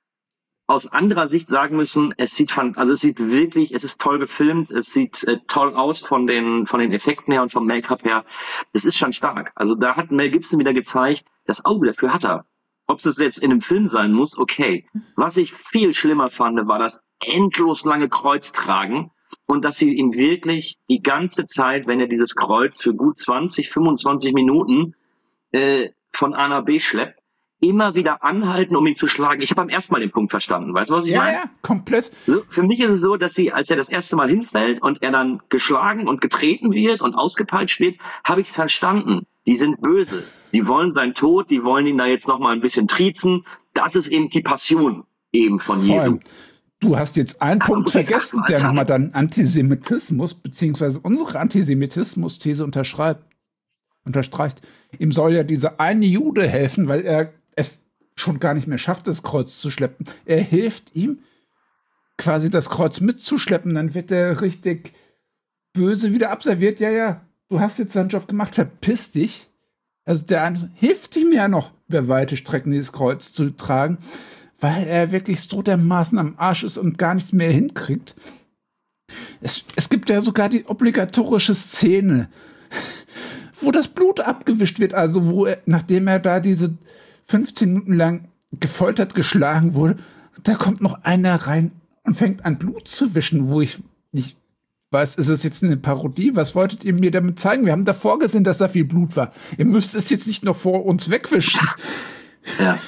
aus anderer Sicht sagen müssen, es sieht also es sieht wirklich, es ist toll gefilmt, es sieht äh, toll aus von den von den Effekten her und vom Make-up her. Es ist schon stark. Also da hat Mel Gibson wieder gezeigt, das Auge dafür hat er. Ob es jetzt in einem Film sein muss, okay. Was ich viel schlimmer fand, war das endlos lange Kreuztragen und dass sie ihn wirklich die ganze Zeit, wenn er dieses Kreuz für gut zwanzig, fünfundzwanzig Minuten äh, von A nach B schleppt, immer wieder anhalten, um ihn zu schlagen. Ich habe beim ersten Mal den Punkt verstanden. Weißt du, was ich ja, meine? Ja, komplett. So, für mich ist es so, dass sie, als er das erste Mal hinfällt und er dann geschlagen und getreten wird und ausgepeitscht wird, habe ich es verstanden. Die sind böse. Die wollen seinen Tod, die wollen ihn da jetzt noch mal ein bisschen triezen. Das ist eben die Passion eben von Voll. Jesu. Du hast jetzt einen Aber Punkt vergessen, der nochmal dann Antisemitismus, beziehungsweise unsere Antisemitismus-These unterschreibt. unterstreicht. Ihm soll ja dieser eine Jude helfen, weil er es schon gar nicht mehr schafft, das Kreuz zu schleppen. Er hilft ihm, quasi das Kreuz mitzuschleppen. Dann wird er richtig böse wieder abserviert. Ja, ja, du hast jetzt deinen Job gemacht, verpiss dich. Also der eine hilft ihm ja noch, über weite Strecken dieses Kreuz zu tragen, weil er wirklich so dermaßen am Arsch ist und gar nichts mehr hinkriegt. Es, es gibt ja sogar die obligatorische Szene, wo das Blut abgewischt wird, also wo er, nachdem er da diese fünfzehn Minuten lang gefoltert, geschlagen wurde, da kommt noch einer rein und fängt an Blut zu wischen, wo ich nicht weiß, ist es jetzt eine Parodie? Was wolltet ihr mir damit zeigen? Wir haben davor gesehen, dass da viel Blut war. Ihr müsst es jetzt nicht noch vor uns wegwischen. Ja.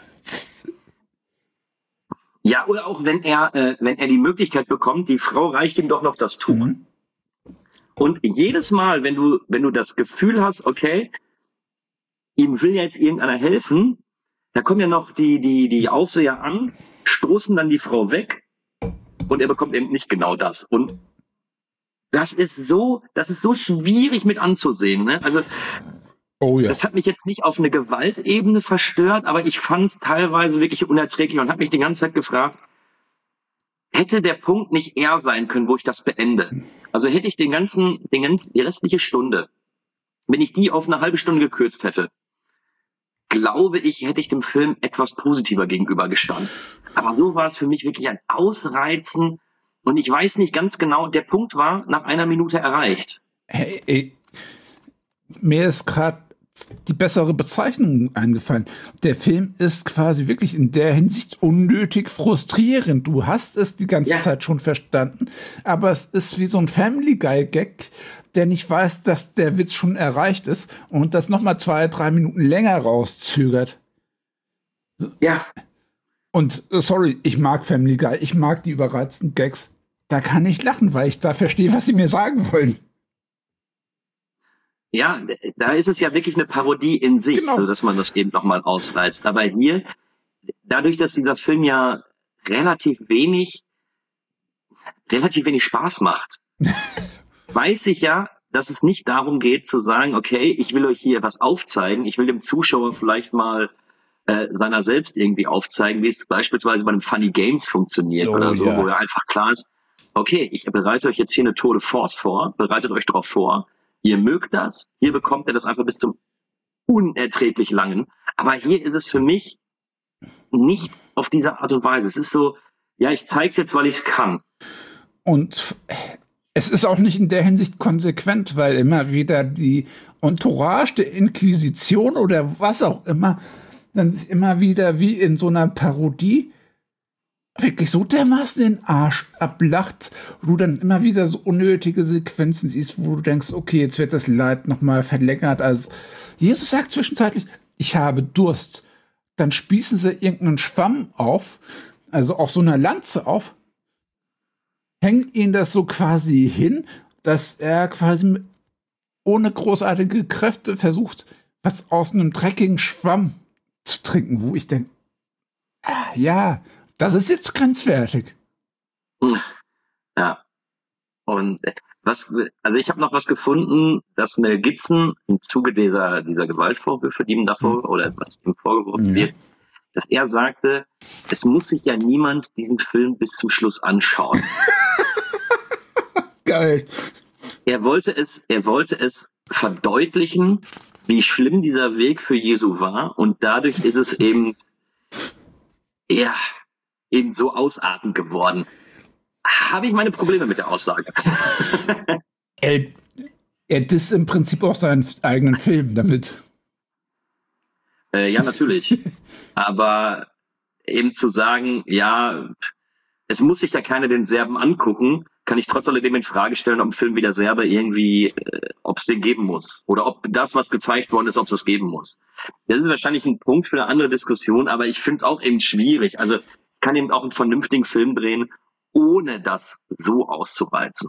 Ja, oder auch wenn er, äh, wenn er die Möglichkeit bekommt, die Frau reicht ihm doch noch das Tuch. Mhm. Und jedes Mal, wenn du, wenn du das Gefühl hast, okay, ihm will jetzt irgendeiner helfen, da kommen ja noch die, die, die Aufseher an, stoßen dann die Frau weg und er bekommt eben nicht genau das. Und das ist so, das ist so schwierig mit anzusehen, ne? Also, oh ja. Das hat mich jetzt nicht auf eine Gewaltebene verstört, aber ich fand es teilweise wirklich unerträglich und habe mich die ganze Zeit gefragt, hätte der Punkt nicht eher sein können, wo ich das beende? Also hätte ich den ganzen, den ganzen, die restliche Stunde, wenn ich die auf eine halbe Stunde gekürzt hätte, glaube ich, hätte ich dem Film etwas positiver gegenübergestanden. Aber so war es für mich wirklich ein Ausreizen. Und ich weiß nicht ganz genau, der Punkt war nach einer Minute erreicht. Hey, ey, mir ist gerade die bessere Bezeichnung eingefallen. Der Film ist quasi wirklich in der Hinsicht unnötig frustrierend. Du hast es die ganze ja. Zeit schon verstanden, aber es ist wie so ein Family Guy Gag, der nicht weiß, dass der Witz schon erreicht ist und das nochmal zwei, drei Minuten länger rauszögert. Ja. Und sorry, ich mag Family Guy, ich mag die überreizten Gags. Da kann ich lachen, weil ich da verstehe, was sie mir sagen wollen. Ja, da ist es ja wirklich eine Parodie in sich, genau. so dass man das eben nochmal ausreizt. Aber hier, dadurch, dass dieser Film ja relativ wenig, relativ wenig Spaß macht, weiß ich ja, dass es nicht darum geht zu sagen, okay, ich will euch hier was aufzeigen, ich will dem Zuschauer vielleicht mal äh, seiner selbst irgendwie aufzeigen, wie es beispielsweise bei einem Funny Games funktioniert oh, oder so, ja. wo ja einfach klar ist, okay, ich bereite euch jetzt hier eine Tour de Force vor, bereitet euch darauf vor, ihr mögt das, hier bekommt ihr das einfach bis zum unerträglich langen. Aber hier ist es für mich nicht auf diese Art und Weise. Es ist so, ja, ich zeig's jetzt, weil ich es kann. Und es ist auch nicht in der Hinsicht konsequent, weil immer wieder die Entourage der Inquisition oder was auch immer dann sich immer wieder wie in so einer Parodie wirklich so dermaßen den Arsch ablacht, wo du dann immer wieder so unnötige Sequenzen siehst, wo du denkst, okay, jetzt wird das Leid nochmal verlängert. Also Jesus sagt zwischenzeitlich, ich habe Durst. Dann spießen sie irgendeinen Schwamm auf, also auf so einer Lanze auf, hängen ihn das so quasi hin, dass er quasi ohne großartige Kräfte versucht, was aus einem dreckigen Schwamm zu trinken, wo ich denke, ah, ja, das ist jetzt grenzwertig. Ja. Und was, also ich habe noch was gefunden, dass Mel Gibson im Zuge dieser, dieser Gewaltvorwürfe, die ihm davor, mhm. oder was ihm vorgeworfen ja. wird, dass er sagte, es muss sich ja niemand diesen Film bis zum Schluss anschauen. Geil. Er wollte es, er wollte es verdeutlichen, wie schlimm dieser Weg für Jesu war, und dadurch ist es eben, ja, eben so ausartend geworden. Habe ich meine Probleme mit der Aussage. er, er disst im Prinzip auch seinen eigenen Film damit. Äh, ja, natürlich. Aber eben zu sagen, ja, es muss sich ja keiner den Serben angucken, kann ich trotz alledem in Frage stellen, ob ein Film wie der Serbe irgendwie, äh, ob es den geben muss. Oder ob das, was gezeigt worden ist, ob es das geben muss. Das ist wahrscheinlich ein Punkt für eine andere Diskussion, aber ich finde es auch eben schwierig. Also ich kann eben auch einen vernünftigen Film drehen, ohne das so auszureizen.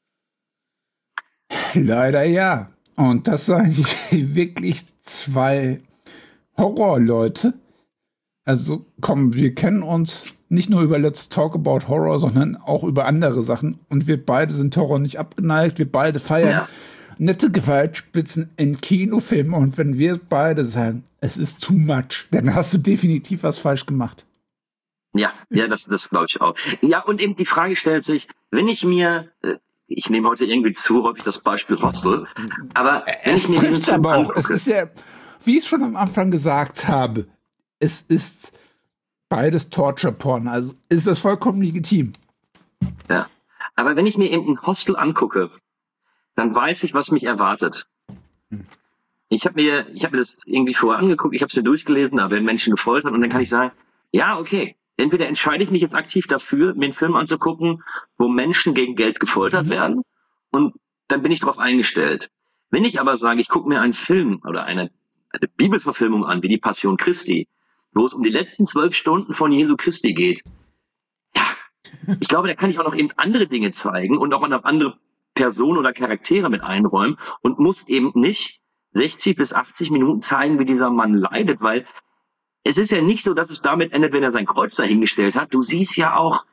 Leider ja. Und das sind wirklich zwei Horrorleute. Also komm, wir kennen uns nicht nur über Let's Talk About Horror, sondern auch über andere Sachen. Und wir beide sind Horror nicht abgeneigt. Wir beide feiern ja. nette Gewaltspitzen in Kinofilmen. Und wenn wir beide sagen, es ist too much, dann hast du definitiv was falsch gemacht. Ja, ja, das, das glaube ich auch. Ja, und eben die Frage stellt sich, wenn ich mir, ich nehme heute irgendwie zu häufig das Beispiel Hostel, aber wenn es ich mir trifft aber auch, es ist ja, wie ich schon am Anfang gesagt habe, es ist beides Torture-Porn, also ist das vollkommen legitim. Ja, aber wenn ich mir eben ein Hostel angucke, dann weiß ich, was mich erwartet. Ich habe mir, ich habe mir das irgendwie vorher angeguckt, ich habe es mir durchgelesen, da werden Menschen gefoltert, und dann kann ich sagen, ja, okay, entweder entscheide ich mich jetzt aktiv dafür, mir einen Film anzugucken, wo Menschen gegen Geld gefoltert mhm. werden, und dann bin ich darauf eingestellt. Wenn ich aber sage, ich gucke mir einen Film oder eine, eine Bibelverfilmung an, wie die Passion Christi, wo es um die letzten zwölf Stunden von Jesu Christi geht, ja, ich glaube, da kann ich auch noch eben andere Dinge zeigen und auch noch andere Personen oder Charaktere mit einräumen und muss eben nicht sechzig bis achtzig Minuten zeigen, wie dieser Mann leidet, weil es ist ja nicht so, dass es damit endet, wenn er sein Kreuz dahingestellt hat. Du siehst ja auch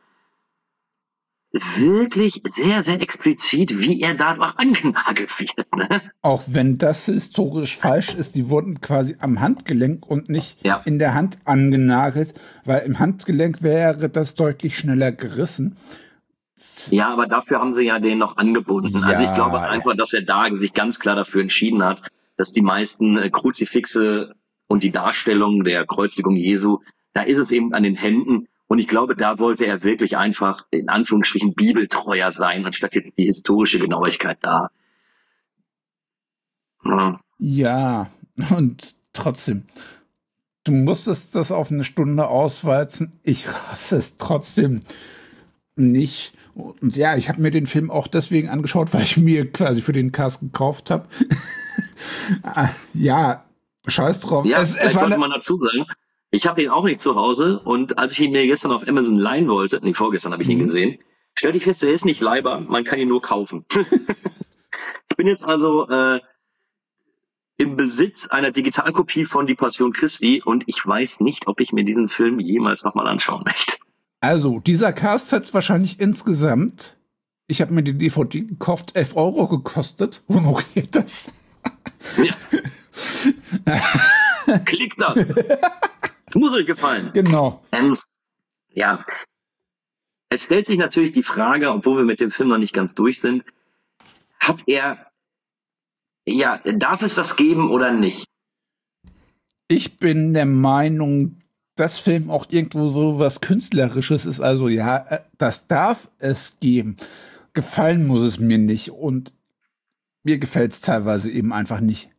wirklich sehr, sehr explizit, wie er dadurch angenagelt wird. Ne? Auch wenn das historisch falsch ist, die wurden quasi am Handgelenk und nicht ja. in der Hand angenagelt, weil im Handgelenk wäre das deutlich schneller gerissen. Ja, aber dafür haben sie ja den noch angebunden. Ja. Also ich glaube einfach, dass er da sich ganz klar dafür entschieden hat, dass die meisten äh, Kruzifixe und die Darstellung der Kreuzigung Jesu, da ist es eben an den Händen. Und ich glaube, da wollte er wirklich einfach in Anführungsstrichen bibeltreuer sein, anstatt jetzt die historische Genauigkeit da. Ja, ja, und trotzdem, du musstest das auf eine Stunde auswalzen. Ich raff es trotzdem nicht. Und ja, ich habe mir den Film auch deswegen angeschaut, weil ich mir quasi für den Cast gekauft habe. Ja, scheiß drauf. ja es, es vielleicht war sollte ne- man dazu sagen, ich habe ihn auch nicht zu Hause und als ich ihn mir gestern auf Amazon leihen wollte, nee, vorgestern habe ich ihn Mhm. gesehen, stellte ich fest, er ist nicht leihbar, man kann ihn nur kaufen. Ich bin jetzt also äh, im Besitz einer Digitalkopie von Die Passion Christi und ich weiß nicht, ob ich mir diesen Film jemals nochmal anschauen möchte. Also, dieser Cast hat wahrscheinlich insgesamt, ich habe mir die D V D gekauft, elf Euro gekostet. Honoriert das? Ja. Klickt das. Muss euch gefallen. Genau. Ähm, ja, es stellt sich natürlich die Frage, obwohl wir mit dem Film noch nicht ganz durch sind, hat er, ja, darf es das geben oder nicht? Ich bin der Meinung, dass Film auch irgendwo so was Künstlerisches ist. Also ja, äh, das darf es geben. Gefallen muss es mir nicht. Und mir gefällt es teilweise eben einfach nicht.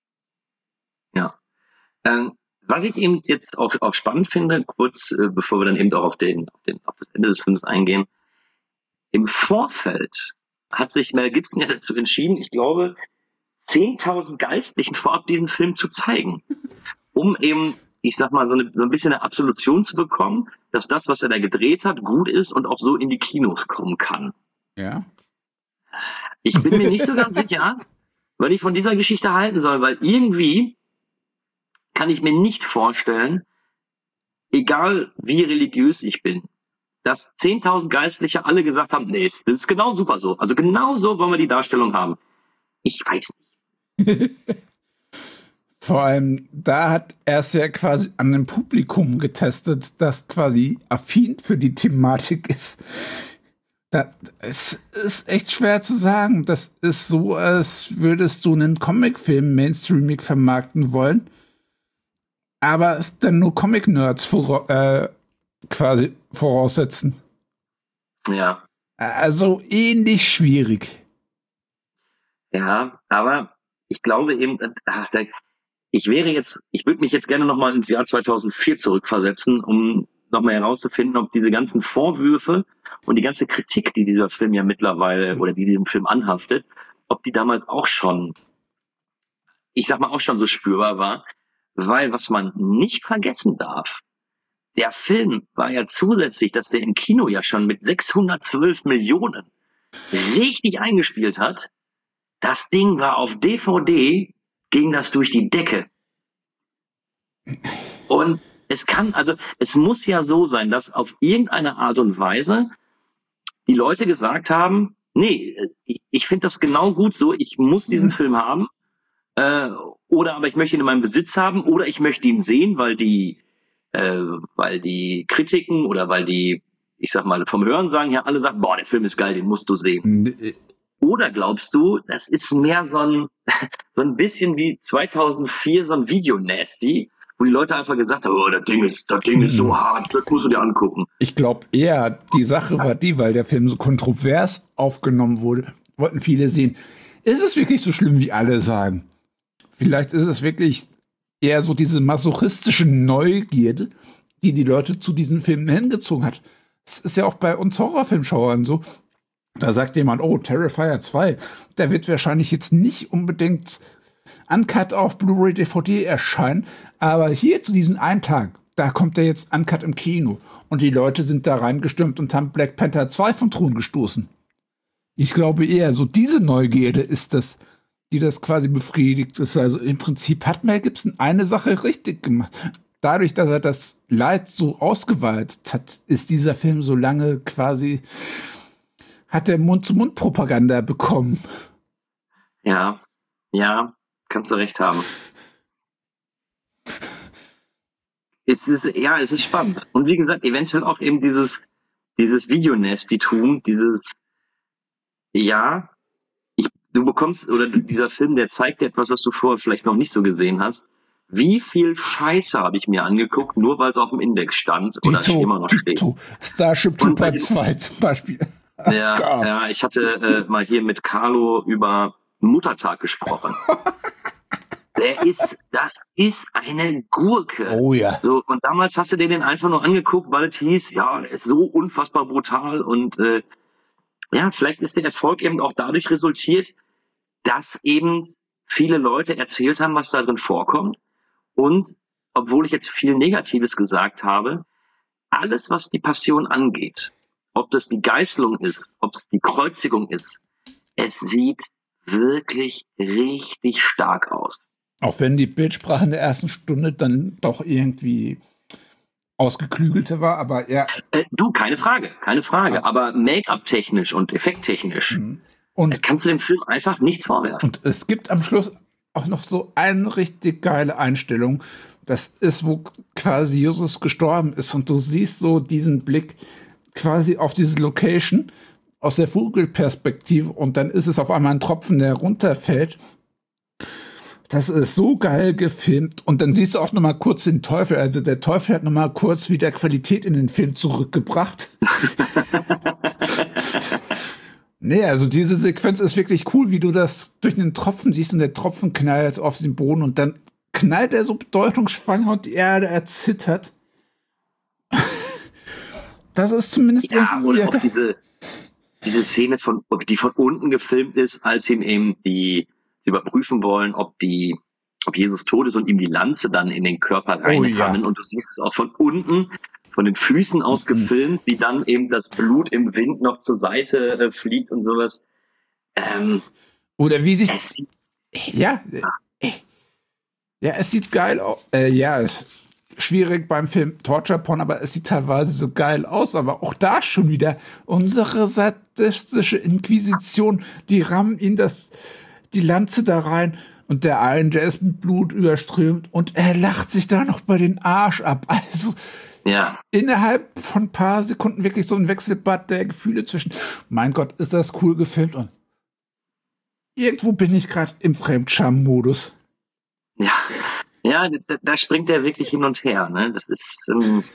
Ja. Ähm, was ich eben jetzt auch, auch spannend finde, kurz äh, bevor wir dann eben auch auf, den, auf, den, auf das Ende des Films eingehen, im Vorfeld hat sich Mel Gibson ja dazu entschieden, ich glaube, zehntausend Geistlichen vorab diesen Film zu zeigen, um eben, ich sag mal, so, eine, so ein bisschen eine Absolution zu bekommen, dass das, was er da gedreht hat, gut ist und auch so in die Kinos kommen kann. Ja. Ich bin mir nicht so ganz sicher, was ich von dieser Geschichte halten soll, weil irgendwie kann ich mir nicht vorstellen, egal wie religiös ich bin, dass zehntausend Geistliche alle gesagt haben, nee, das ist genau super so. Also genau so wollen wir die Darstellung haben. Ich weiß nicht. Vor allem, da hat er es ja quasi an dem Publikum getestet, das quasi affin für die Thematik ist. Das ist echt schwer zu sagen. Das ist so, als würdest du einen Comicfilm mainstreamig vermarkten wollen, aber es dann nur Comic-Nerds vor, äh, quasi voraussetzen. Ja. Also ähnlich schwierig. Ja, aber ich glaube eben, ach, da, ich wäre jetzt, ich würde mich jetzt gerne nochmal ins Jahr zweitausendvier zurückversetzen, um nochmal herauszufinden, ob diese ganzen Vorwürfe und die ganze Kritik, die dieser Film ja mittlerweile oder die diesem Film anhaftet, ob die damals auch schon, ich sag mal, auch schon so spürbar war, weil was man nicht vergessen darf, der Film war ja zusätzlich, dass der im Kino ja schon mit sechshundertzwölf Millionen richtig eingespielt hat. Das Ding war auf D V D, ging das durch die Decke. Und es kann, also es muss ja so sein, dass auf irgendeine Art und Weise die Leute gesagt haben, nee, ich, ich finde das genau gut so, ich muss diesen mhm. Film haben, äh, oder aber ich möchte ihn in meinem Besitz haben, oder ich möchte ihn sehen, weil die, äh, weil die Kritiken oder weil die, ich sag mal, vom Hörensagen her alle sagen, boah, der Film ist geil, den musst du sehen. Nee. Oder glaubst du, das ist mehr so ein, so ein bisschen wie zweitausendvier so ein Video-Nasty, wo die Leute einfach gesagt haben, oh, das Ding ist, das Ding ist so hart, das musst du dir angucken. Ich glaube eher, die Sache war die, weil der Film so kontrovers aufgenommen wurde, wollten viele sehen. Ist es wirklich so schlimm, wie alle sagen? Vielleicht ist es wirklich eher so diese masochistische Neugierde, die die Leute zu diesen Filmen hingezogen hat. Es ist ja auch bei uns Horrorfilmschauern so. Da sagt jemand, oh, Terrifier zwei, der wird wahrscheinlich jetzt nicht unbedingt uncut auf Blu-ray D V D erscheinen, aber hier zu diesem einen Tag, da kommt der jetzt uncut im Kino und die Leute sind da reingestürmt und haben Black Panther zwei vom Thron gestoßen. Ich glaube eher, so diese Neugierde ist das, die das quasi befriedigt ist. Also im Prinzip hat Mel Gibson eine Sache richtig gemacht. Dadurch, dass er das Leid so ausgewalzt hat, ist dieser Film so lange quasi, hat er Mund-zu-Mund-Propaganda bekommen. Ja, ja, kannst du recht haben. Es ist, ja, es ist spannend. Und wie gesagt, eventuell auch eben dieses, dieses Videonasty-Tum, dieses, ja, ich, du bekommst, oder dieser Film, der zeigt dir etwas, was du vorher vielleicht noch nicht so gesehen hast, wie viel Scheiße habe ich mir angeguckt, nur weil es auf dem Index stand oder Dito, immer noch steht. Dito. Starship Trooper zwei zum Beispiel. Oh ja, ja, ich hatte äh, mal hier mit Carlo über Muttertag gesprochen. Der ist, das ist eine Gurke. Oh ja. So, und damals hast du dir den einfach nur angeguckt, weil es hieß, ja, der ist so unfassbar brutal und äh, ja, vielleicht ist der Erfolg eben auch dadurch resultiert, dass eben viele Leute erzählt haben, was da drin vorkommt. Und obwohl ich jetzt viel Negatives gesagt habe, alles, was die Passion angeht, ob das die Geißelung ist, ob es die Kreuzigung ist, es sieht wirklich richtig stark aus. Auch wenn die Bildsprache in der ersten Stunde dann doch irgendwie ausgeklügelter war, aber ja. Äh, du, keine Frage, keine Frage. Ja. Aber Make-up-technisch und effekttechnisch mhm. und kannst du dem Film einfach nichts vorwerfen. Und es gibt am Schluss auch noch so eine richtig geile Einstellung. Das ist, wo quasi Jesus gestorben ist und du siehst so diesen Blick quasi auf diese Location aus der Vogelperspektive und dann ist es auf einmal ein Tropfen, der runterfällt. Das ist so geil gefilmt. Und dann siehst du auch noch mal kurz den Teufel. Also der Teufel hat noch mal kurz wieder Qualität in den Film zurückgebracht. Nee, also diese Sequenz ist wirklich cool, wie du das durch den Tropfen siehst und der Tropfen knallt auf den Boden und dann knallt er so bedeutungsschwanger und die Erde erzittert. Das ist zumindest ja, oder auch diese, diese Szene, von, die von unten gefilmt ist, als ihm eben die sie überprüfen wollen, ob die, ob Jesus tot ist und ihm die Lanze dann in den Körper reinrammen. Oh, ja. Und du siehst es auch von unten, von den Füßen aus gefilmt, wie dann eben das Blut im Wind noch zur Seite äh, fliegt und sowas. Ähm, Oder wie sich... Es, ja, ja. Ja, es sieht geil aus. Äh, ja, ist schwierig beim Film Torture Porn, aber es sieht teilweise so geil aus. Aber auch da schon wieder unsere sadistische Inquisition, die rammen ihn das... die Lanze da rein und der eine, der ist mit Blut überströmt und er lacht sich da noch bei den Arsch ab. Also ja. Innerhalb von ein paar Sekunden wirklich so ein Wechselbad der Gefühle zwischen, mein Gott, ist das cool gefilmt und irgendwo bin ich gerade im Fremdscham-Modus. Ja, ja, da, da springt er wirklich hin und her. Ne? Das ist, ähm,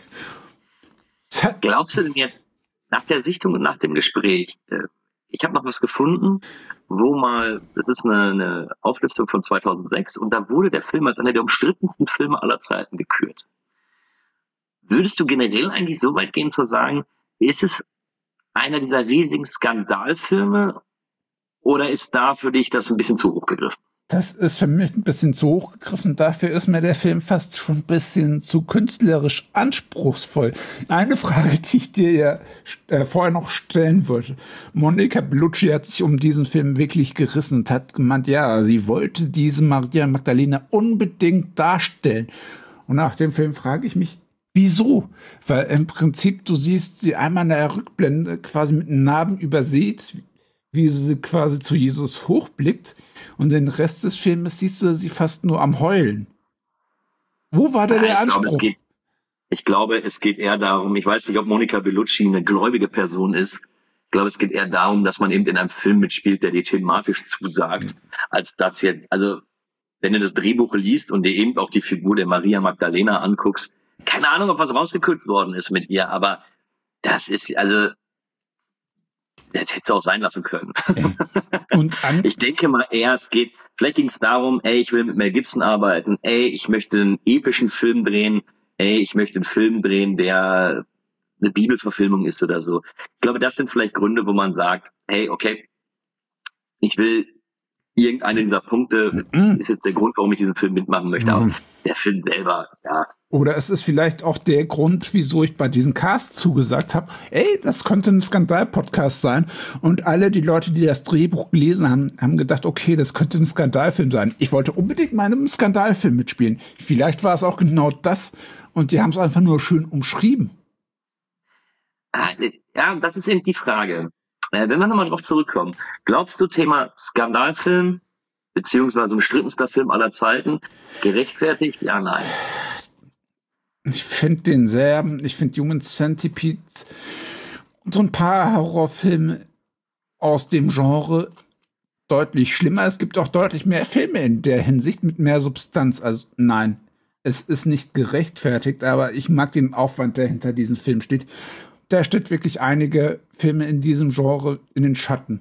glaubst du denn jetzt, nach der Sichtung und nach dem Gespräch, äh, ich habe noch was gefunden, wo mal, das ist eine, eine Auflistung von zweitausendsechs und da wurde der Film als einer der umstrittensten Filme aller Zeiten gekürt. Würdest du generell eigentlich so weit gehen zu sagen, ist es einer dieser riesigen Skandalfilme oder ist da für dich das ein bisschen zu hoch gegriffen? Das ist für mich ein bisschen zu hoch gegriffen. Dafür ist mir der Film fast schon ein bisschen zu künstlerisch anspruchsvoll. Eine Frage, die ich dir ja äh, vorher noch stellen wollte. Monica Bellucci hat sich um diesen Film wirklich gerissen und hat gemeint, ja, sie wollte diese Maria Magdalena unbedingt darstellen. Und nach dem Film frage ich mich, wieso? Weil im Prinzip, du siehst sie einmal in der Rückblende quasi mit Narben übersät, wie sie quasi zu Jesus hochblickt und den Rest des Films siehst du sie fast nur am Heulen. Wo war da ja, der Anspruch? Glaube, es geht, ich glaube, es geht eher darum, ich weiß nicht, ob Monica Bellucci eine gläubige Person ist. Ich glaube, es geht eher darum, dass man eben in einem Film mitspielt, der dir thematisch zusagt, mhm. als das jetzt, also wenn du das Drehbuch liest und dir eben auch die Figur der Maria Magdalena anguckst, keine Ahnung, ob was rausgekürzt worden ist mit ihr, aber das ist, also das hätte es auch sein lassen können. Und an ich denke mal eher, es geht, vielleicht ging es darum, ey, ich will mit Mel Gibson arbeiten, ey, ich möchte einen epischen Film drehen, ey, ich möchte einen Film drehen, der eine Bibelverfilmung ist oder so. Ich glaube, das sind vielleicht Gründe, wo man sagt, hey, okay, ich will irgendeine dieser Punkte, mhm. ist jetzt der Grund, warum ich diesen Film mitmachen möchte, aber mhm. der Film selber, ja. Oder es ist vielleicht auch der Grund, wieso ich bei diesem Cast zugesagt habe, ey, das könnte ein Skandal-Podcast sein. Und alle die Leute, die das Drehbuch gelesen haben, haben gedacht, okay, das könnte ein Skandalfilm sein. Ich wollte unbedingt mal in einem Skandalfilm mitspielen. Vielleicht war es auch genau das und die haben es einfach nur schön umschrieben. Ja, das ist eben die Frage. Wenn wir nochmal drauf zurückkommen, glaubst du, Thema Skandalfilm, beziehungsweise umstrittenster Film aller Zeiten, gerechtfertigt? Ja, nein. Ich finde den sehr, ich finde Human Centipede und so ein paar Horrorfilme aus dem Genre deutlich schlimmer. Es gibt auch deutlich mehr Filme in der Hinsicht mit mehr Substanz. Also nein, es ist nicht gerechtfertigt, aber ich mag den Aufwand, der hinter diesem Film steht. Da steht wirklich einige Filme in diesem Genre in den Schatten.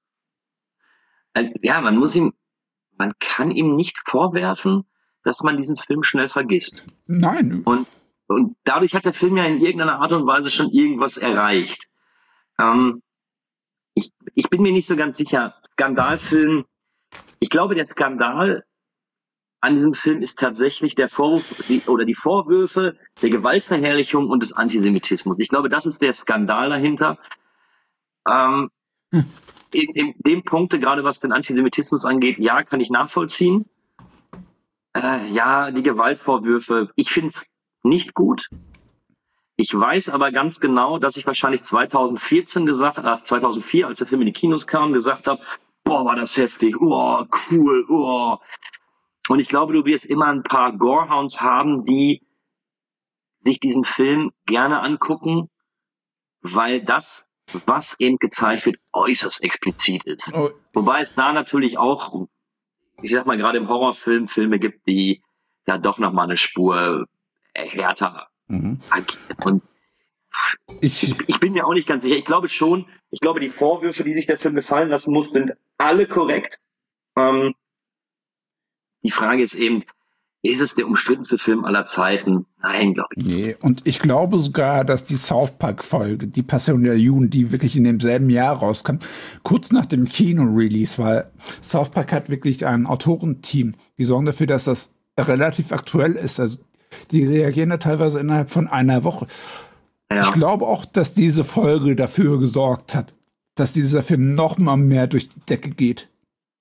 Ja, man muss ihm, man kann ihm nicht vorwerfen, dass man diesen Film schnell vergisst. Nein. Und, und dadurch hat der Film ja in irgendeiner Art und Weise schon irgendwas erreicht. Ähm, ich, ich bin mir nicht so ganz sicher. Skandalfilm, ich glaube, der Skandal an diesem Film ist tatsächlich der Vorwurf die, oder die Vorwürfe der Gewaltverherrlichung und des Antisemitismus. Ich glaube, das ist der Skandal dahinter. Ähm, hm. in, in dem Punkte, gerade was den Antisemitismus angeht, ja, kann ich nachvollziehen. Äh, ja, die Gewaltvorwürfe, ich finde es nicht gut. Ich weiß aber ganz genau, dass ich wahrscheinlich zweitausendvierzehn gesagt, äh, zweitausendvier, als der Film in die Kinos kam, gesagt habe, boah, war das heftig, oh, cool, oh. Und ich glaube, du wirst immer ein paar Gorehounds haben, die sich diesen Film gerne angucken, weil das, was eben gezeigt wird, äußerst explizit ist. Oh. Wobei es da natürlich auch, ich sag mal, gerade im Horrorfilm Filme gibt, die ja doch nochmal eine Spur härter mhm. agieren. Und ich, ich, ich bin mir auch nicht ganz sicher. Ich glaube schon, ich glaube, die Vorwürfe, die sich der Film gefallen lassen muss, sind alle korrekt. Ähm, Die Frage ist eben, ist es der umstrittenste Film aller Zeiten? Nein, glaube ich nicht. Nee, und ich glaube sogar, dass die South Park-Folge, die Passion der Juden, die wirklich in demselben Jahr rauskam, kurz nach dem Kino-Release, weil South Park hat wirklich ein Autorenteam, die sorgen dafür, dass das relativ aktuell ist. Also die reagieren da teilweise innerhalb von einer Woche. Ja. Ich glaube auch, dass diese Folge dafür gesorgt hat, dass dieser Film noch mal mehr durch die Decke geht.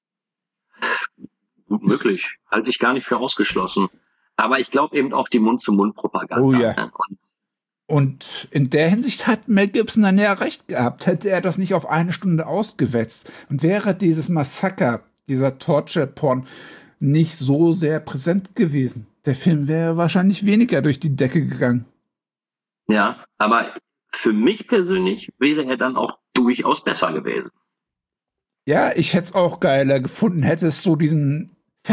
Gut möglich. Halte ich gar nicht für ausgeschlossen. Aber ich glaube eben auch die Mund-zu-Mund-Propaganda. Oh ja. Und, und in der Hinsicht hat Mel Gibson dann ja recht gehabt. Hätte er das nicht auf eine Stunde ausgewetzt und wäre dieses Massaker, dieser Torture-Porn nicht so sehr präsent gewesen, der Film wäre wahrscheinlich weniger durch die Decke gegangen. Ja, aber für mich persönlich wäre er dann auch durchaus besser gewesen. Ja, ich hätte es auch geiler gefunden, hättest du diesen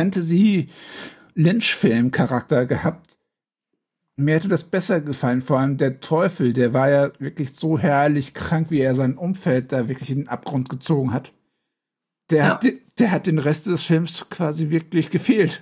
Fantasy-Lynch-Film-Charakter gehabt. Mir hätte das besser gefallen, vor allem der Teufel, der war ja wirklich so herrlich krank, wie er sein Umfeld da wirklich in den Abgrund gezogen hat. Der, ja. hat, der hat den Rest des Films quasi wirklich gefehlt.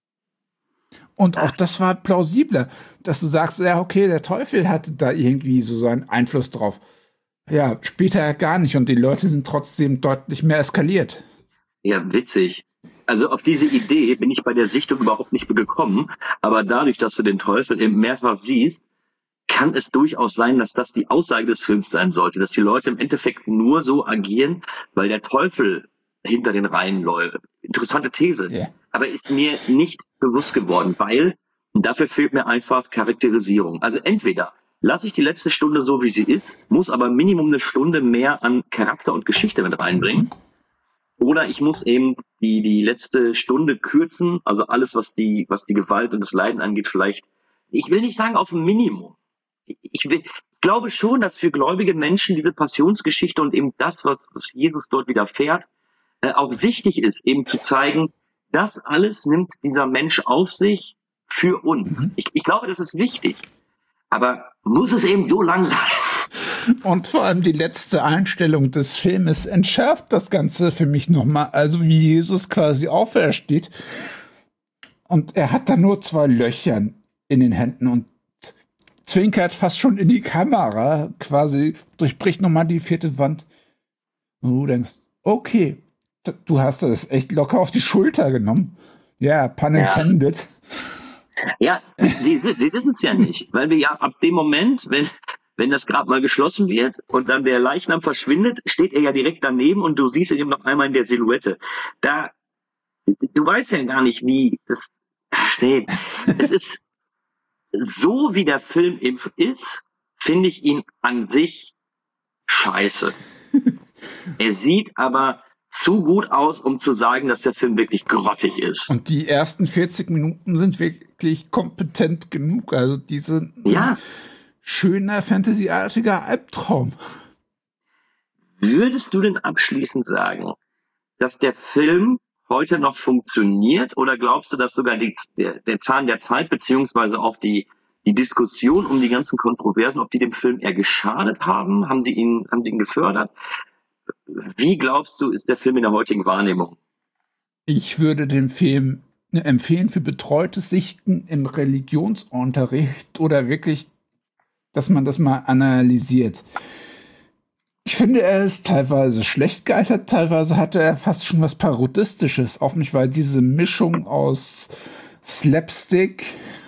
Und auch das war plausibler, dass du sagst, ja okay, der Teufel hatte da irgendwie so seinen Einfluss drauf. Ja, später gar nicht und die Leute sind trotzdem deutlich mehr eskaliert. Ja, witzig. Also auf diese Idee bin ich bei der Sichtung überhaupt nicht gekommen, aber dadurch, dass du den Teufel eben mehrfach siehst, kann es durchaus sein, dass das die Aussage des Films sein sollte, dass die Leute im Endeffekt nur so agieren, weil der Teufel hinter den Reihen läuft. Interessante These. Yeah. Aber ist mir nicht bewusst geworden, weil dafür fehlt mir einfach Charakterisierung. Also entweder lasse ich die letzte Stunde so, wie sie ist, muss aber Minimum eine Stunde mehr an Charakter und Geschichte mit reinbringen. Oder ich muss eben die, die letzte Stunde kürzen, also alles, was die, was die Gewalt und das Leiden angeht, vielleicht, ich will nicht sagen auf ein Minimum. Ich, will, ich glaube schon, dass für gläubige Menschen diese Passionsgeschichte und eben das, was, was Jesus dort widerfährt, äh, auch wichtig ist, eben zu zeigen, das alles nimmt dieser Mensch auf sich für uns. Mhm. Ich, ich glaube, das ist wichtig. Aber muss es eben so lang sein? Und vor allem die letzte Einstellung des Filmes entschärft das Ganze für mich nochmal. Also wie Jesus quasi aufersteht. Und er hat da nur zwei Löcher in den Händen und zwinkert fast schon in die Kamera. Quasi durchbricht nochmal die vierte Wand. Und du denkst, okay, du hast das echt locker auf die Schulter genommen. Ja, pun intended. Ja, die, die wissen es ja nicht, weil wir ja ab dem Moment, wenn wenn das Grab mal geschlossen wird und dann der Leichnam verschwindet, steht er ja direkt daneben und du siehst ihn eben noch einmal in der Silhouette. Da, du weißt ja gar nicht, wie das, nee, es ist so, wie der Film eben ist, finde ich ihn an sich scheiße. Er sieht aber zu gut aus, um zu sagen, dass der Film wirklich grottig ist. Und die ersten vierzig Minuten sind wirklich kompetent genug. Also diese ja. schöner, fantasyartiger Albtraum. Würdest du denn abschließend sagen, dass der Film heute noch funktioniert? Oder glaubst du, dass sogar die, der, der Zahn der Zeit beziehungsweise auch die, die Diskussion um die ganzen Kontroversen, ob die dem Film eher geschadet haben? Haben sie ihn, haben sie ihn gefördert? Wie glaubst du, ist der Film in der heutigen Wahrnehmung? Ich würde den Film empfehlen für betreutes Sichten im Religionsunterricht oder wirklich, dass man das mal analysiert. Ich finde, er ist teilweise schlecht gealtert, teilweise hatte er fast schon was Parodistisches auf mich, weil diese Mischung aus Slapstick,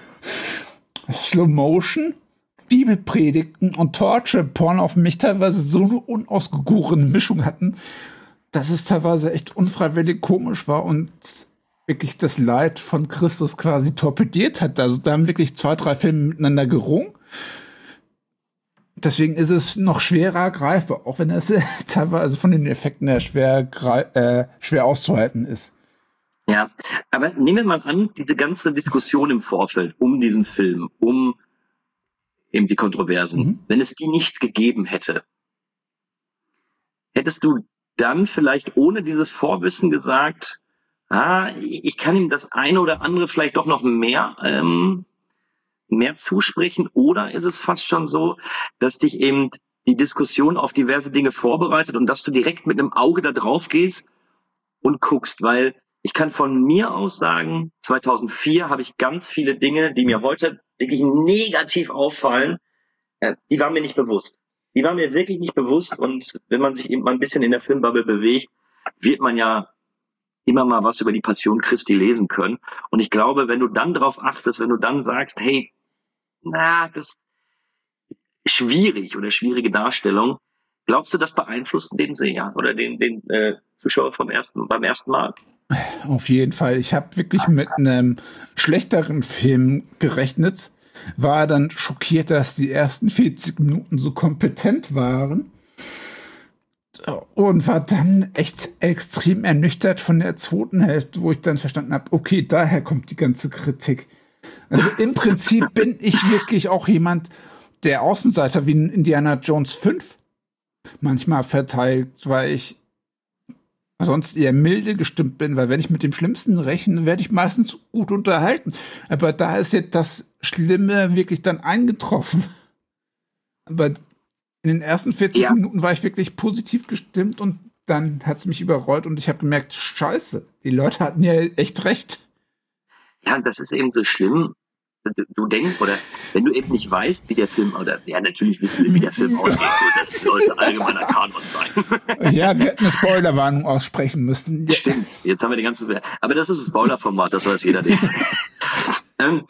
Slow Motion, Bibelpredigten und Torture-Porn auf mich teilweise so eine unausgegorene Mischung hatten, dass es teilweise echt unfreiwillig komisch war und wirklich das Leid von Christus quasi torpediert hat. Also da haben wirklich zwei, drei Filme miteinander gerungen. Deswegen ist es noch schwerer greifbar, auch wenn es teilweise von den Effekten her schwer, äh, schwer auszuhalten ist. Ja, aber nehmen wir mal an, diese ganze Diskussion im Vorfeld um diesen Film, um eben die Kontroversen, mhm. wenn es die nicht gegeben hätte, hättest du dann vielleicht ohne dieses Vorwissen gesagt, ah, ich kann ihm das eine oder andere vielleicht doch noch mehr, ähm, mehr zusprechen, oder ist es fast schon so, dass dich eben die Diskussion auf diverse Dinge vorbereitet und dass du direkt mit einem Auge da drauf gehst und guckst, weil ich kann von mir aus sagen, zweitausendvier habe ich ganz viele Dinge, die mir heute wirklich negativ auffallen, äh, die waren mir nicht bewusst. Die waren mir wirklich nicht bewusst, und wenn man sich eben mal ein bisschen in der Filmbubble bewegt, wird man ja immer mal was über die Passion Christi lesen können. Und ich glaube, wenn du dann darauf achtest, wenn du dann sagst, hey, na, das ist schwierig oder schwierige Darstellung, glaubst du, das beeinflusst den Seher oder den, den äh, Zuschauer vom ersten, beim ersten Mal? Auf jeden Fall. Ich habe wirklich mit einem schlechteren Film gerechnet, war dann schockiert, dass die ersten vierzig Minuten so kompetent waren und war dann echt extrem ernüchtert von der zweiten Hälfte, wo ich dann verstanden habe, okay, daher kommt die ganze Kritik. Also im Prinzip bin ich wirklich auch jemand, der Außenseiter wie in Indiana Jones fünf manchmal verteilt, weil ich sonst eher milde gestimmt bin, weil wenn ich mit dem Schlimmsten rechne, werde ich meistens gut unterhalten. Aber da ist jetzt das Schlimme wirklich dann eingetroffen. Aber in den ersten vierzig ja. Minuten war ich wirklich positiv gestimmt und dann hat es mich überrollt und ich habe gemerkt, scheiße, die Leute hatten ja echt recht. Ja, das ist eben so schlimm. Du, du denkst, oder wenn du eben nicht weißt, wie der Film, oder ja, natürlich wissen wir, wie der Film ausgeht, das sollte allgemeiner Kanon sein. Ja, wir hätten eine Spoilerwarnung aussprechen müssen. Ja. Stimmt, jetzt haben wir die ganze, aber das ist das Spoilerformat, das weiß jeder. ähm,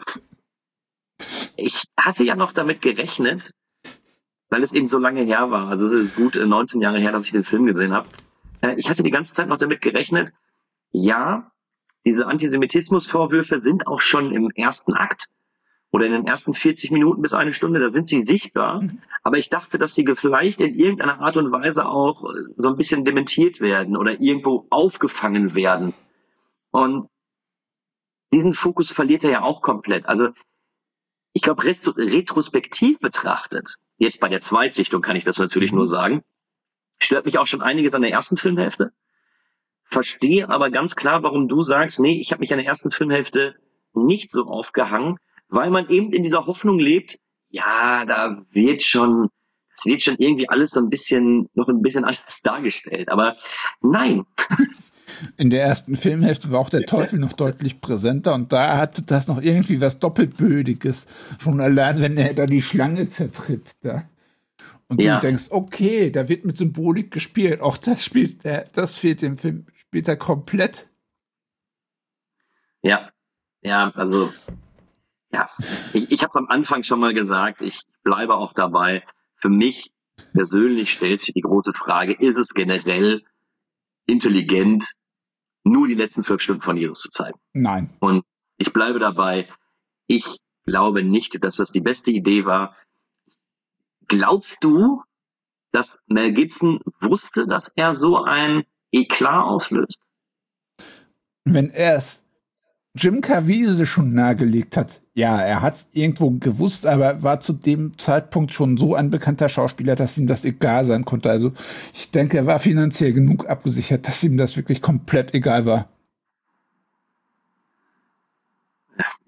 ich hatte ja noch damit gerechnet, weil es eben so lange her war, also es ist gut neunzehn Jahre her, dass ich den Film gesehen habe. Äh, ich hatte die ganze Zeit noch damit gerechnet, ja, diese Antisemitismusvorwürfe sind auch schon im ersten Akt oder in den ersten vierzig Minuten bis eine Stunde, da sind sie sichtbar. Mhm. Aber ich dachte, dass sie vielleicht in irgendeiner Art und Weise auch so ein bisschen dementiert werden oder irgendwo aufgefangen werden. Und diesen Fokus verliert er ja auch komplett. Also ich glaube, retrospektiv betrachtet, jetzt bei der Zweitsichtung kann ich das natürlich nur sagen, stört mich auch schon einiges an der ersten Filmhälfte. Verstehe aber ganz klar, warum du sagst, nee, ich habe mich an der ersten Filmhälfte nicht so aufgehangen, weil man eben in dieser Hoffnung lebt, ja, da wird schon, es wird schon irgendwie alles so ein bisschen, noch ein bisschen anders dargestellt. Aber nein. In der ersten Filmhälfte war auch der Teufel noch deutlich präsenter und da hatte das noch irgendwie was Doppelbödiges. Schon allein, wenn er da die Schlange zertritt. Da. Und ja. Du denkst, okay, da wird mit Symbolik gespielt. Auch das spielt, das fehlt dem Film später komplett. Ja, ja, also, ja, ich, ich habe es am Anfang schon mal gesagt, ich bleibe auch dabei. Für mich persönlich stellt sich die große Frage, ist es generell intelligent, nur die letzten zwölf Stunden von Jesus zu zeigen? Nein. Und ich bleibe dabei, ich glaube nicht, dass das die beste Idee war. Glaubst du, dass Mel Gibson wusste, dass er so ein Eklat auslöst? Wenn er es Jim Caviezel schon nahegelegt hat, ja, er hat es irgendwo gewusst, aber war zu dem Zeitpunkt schon so ein bekannter Schauspieler, dass ihm das egal sein konnte. Also ich denke, er war finanziell genug abgesichert, dass ihm das wirklich komplett egal war.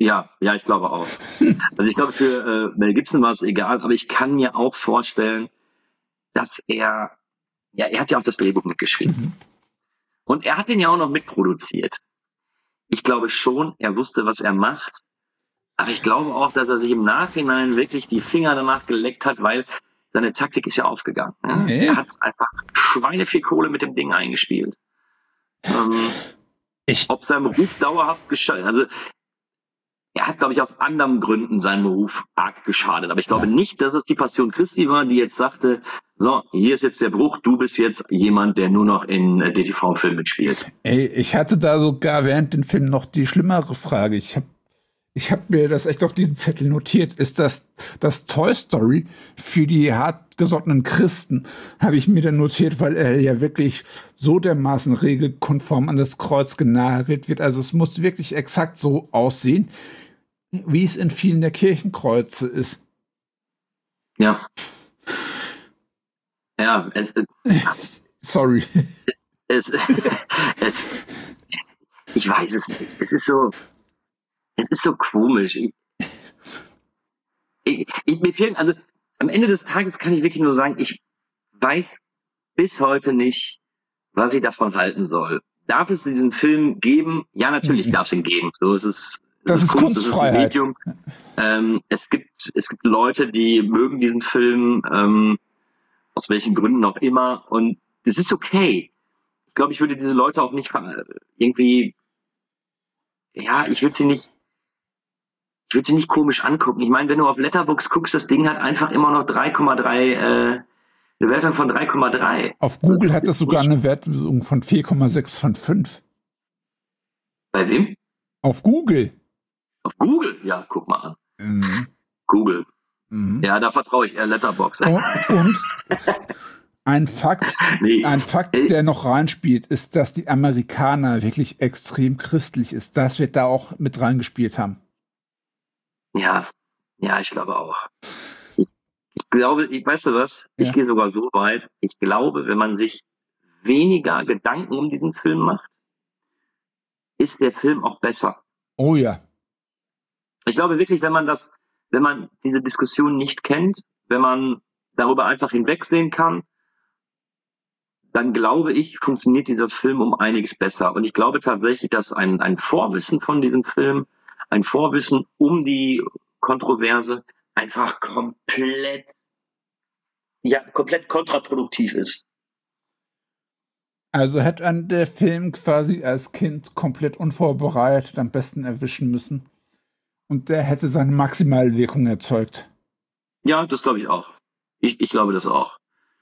Ja, ja, ich glaube auch. Also ich glaube, für äh, Mel Gibson war es egal, aber ich kann mir auch vorstellen, dass er, ja, er hat ja auch das Drehbuch mitgeschrieben. Mhm. Und er hat den ja auch noch mitproduziert. Ich glaube schon, er wusste, was er macht. Aber ich glaube auch, dass er sich im Nachhinein wirklich die Finger danach geleckt hat, weil seine Taktik ist ja aufgegangen. Ne? Okay. Er hat einfach schweineviel Kohle mit dem Ding eingespielt. Ähm, ich. Ob seinem Ruf dauerhaft geschadet, also er hat, glaube ich, aus anderen Gründen seinem Beruf arg geschadet. Aber ich glaube ja. nicht, dass es die Passion Christi war, die jetzt sagte, so, hier ist jetzt der Bruch, du bist jetzt jemand, der nur noch in D T V-Filmen mitspielt. Ey, ich hatte da sogar während dem Film noch die schlimmere Frage. Ich habe ich hab mir das echt auf diesen Zettel notiert. Ist das das Toy Story für die hartgesottenen Christen? Habe ich mir dann notiert, weil er ja wirklich so dermaßen regelkonform an das Kreuz genagelt wird. Also es muss wirklich exakt so aussehen, wie es in vielen der Kirchenkreuze ist. Ja. Ja, es, sorry. Es, es, ich weiß es nicht. Es ist so, es ist so komisch. Ich, ich, ich, mir fehlen, also am Ende des Tages kann ich wirklich nur sagen, ich weiß bis heute nicht, was ich davon halten soll. Darf es diesen Film geben? Ja, natürlich mhm. darf es ihn geben. So ist es. Das, das ist Kunst, Kunstfreiheit. Das ist ein Medium. Ähm, es gibt, es gibt Leute, die mögen diesen Film, ähm, aus welchen Gründen auch immer. Und das ist okay. Ich glaube, ich würde diese Leute auch nicht irgendwie, ja, ich würde sie nicht, ich würde sie nicht komisch angucken. Ich meine, wenn du auf Letterboxd guckst, das Ding hat einfach immer noch drei Komma drei, äh, eine Wertung von drei Komma drei. Auf Google das hat das sogar eine Wertung von vier Komma sechs von fünf. Bei wem? Auf Google. Auf Google? Ja, guck mal an. Mhm. Google. Mhm. Ja, da vertraue ich eher Letterboxd. Und, und ein Fakt, nee. ein Fakt, der noch reinspielt, ist, dass die Amerikaner wirklich extrem christlich ist. Das wird da auch mit reingespielt haben. Ja, ja, ich glaube auch. Ich, ich glaube, ich, weißt du was? Ich ja. gehe sogar so weit. Ich glaube, wenn man sich weniger Gedanken um diesen Film macht, ist der Film auch besser. Oh ja. Ich glaube wirklich, wenn man das wenn man diese Diskussion nicht kennt, wenn man darüber einfach hinwegsehen kann, dann glaube ich, funktioniert dieser Film um einiges besser. Und ich glaube tatsächlich, dass ein, ein Vorwissen von diesem Film, ein Vorwissen um die Kontroverse einfach komplett, ja, komplett kontraproduktiv ist. Also hätte man der Film quasi als Kind komplett unvorbereitet am besten erwischen müssen. Und der hätte seine maximale Wirkung erzeugt. Ja, das glaube ich auch. Ich, ich glaube das auch.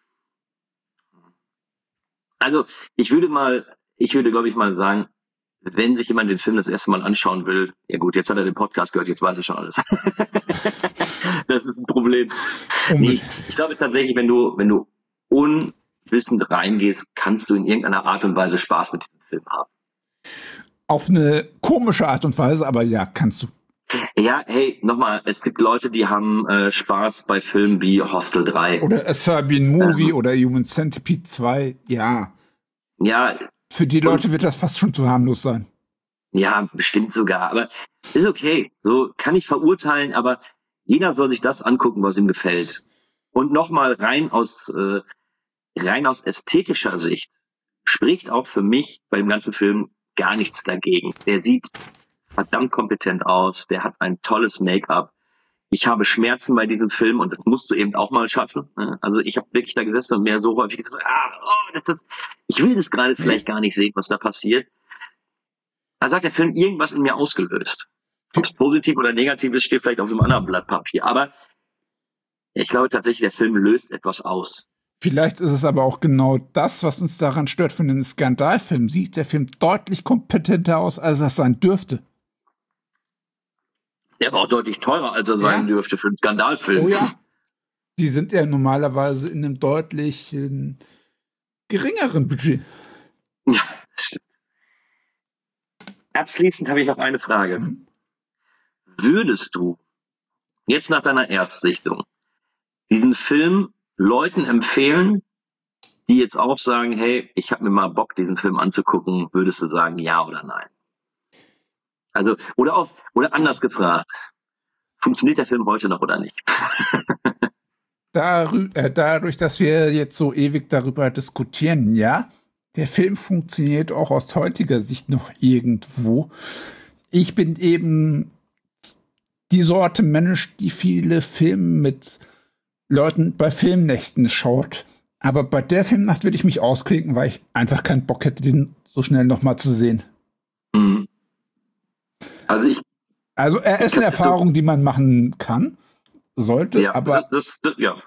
Also, ich würde mal, ich würde, glaube ich, mal sagen, wenn sich jemand den Film das erste Mal anschauen will, ja gut, jetzt hat er den Podcast gehört, jetzt weiß er schon alles. Das ist ein Problem. Nee, ich glaube tatsächlich, wenn du, wenn du unwissend reingehst, kannst du in irgendeiner Art und Weise Spaß mit diesem Film haben. Auf eine komische Art und Weise, aber ja, kannst du. Ja, hey, nochmal, es gibt Leute, die haben äh, Spaß bei Filmen wie Hostel drei. Oder A Serbian Movie ähm, oder Human Centipede zwei, ja. Ja. Für die Leute und, wird das fast schon zu harmlos sein. Ja, bestimmt sogar, aber ist okay. So kann ich verurteilen, aber jeder soll sich das angucken, was ihm gefällt. Und nochmal rein aus, äh, rein aus ästhetischer Sicht spricht auch für mich bei dem ganzen Film gar nichts dagegen. Der sieht verdammt kompetent aus, der hat ein tolles Make-up. Ich habe Schmerzen bei diesem Film und das musst du eben auch mal schaffen. Ne? Also ich habe wirklich da gesessen und mir so häufig gesagt, ah, oh, das ist, ich will das gerade vielleicht gar nicht sehen, was da passiert. Also hat der Film irgendwas in mir ausgelöst. Ob es positiv oder negativ ist, steht vielleicht auf einem anderen Blatt Papier. Aber ich glaube tatsächlich, der Film löst etwas aus. Vielleicht ist es aber auch genau das, was uns daran stört. Für einen Skandalfilm sieht der Film deutlich kompetenter aus, als er sein dürfte. Der war auch deutlich teurer, als er sein ja. dürfte für einen Skandalfilm. Oh ja. Die sind ja normalerweise in einem deutlich in geringeren Budget. Ja, stimmt. Abschließend habe ich noch eine Frage. Mhm. Würdest du jetzt nach deiner Erstsichtung diesen Film Leuten empfehlen, die jetzt auch sagen, hey, ich habe mir mal Bock, diesen Film anzugucken, würdest du sagen, ja oder nein? Also, oder auch, oder anders gefragt. Funktioniert der Film heute noch oder nicht? Darü- äh, dadurch, dass wir jetzt so ewig darüber diskutieren, ja, der Film funktioniert auch aus heutiger Sicht noch irgendwo. Ich bin eben die Sorte Mensch, die viele Filme mit Leuten bei Filmnächten schaut. Aber bei der Filmnacht würde ich mich ausklinken, weil ich einfach keinen Bock hätte, den so schnell nochmal zu sehen. Mhm. Also ich. Also er ist eine Erfahrung, die man machen kann, sollte, ja, aber. Das, das, ja.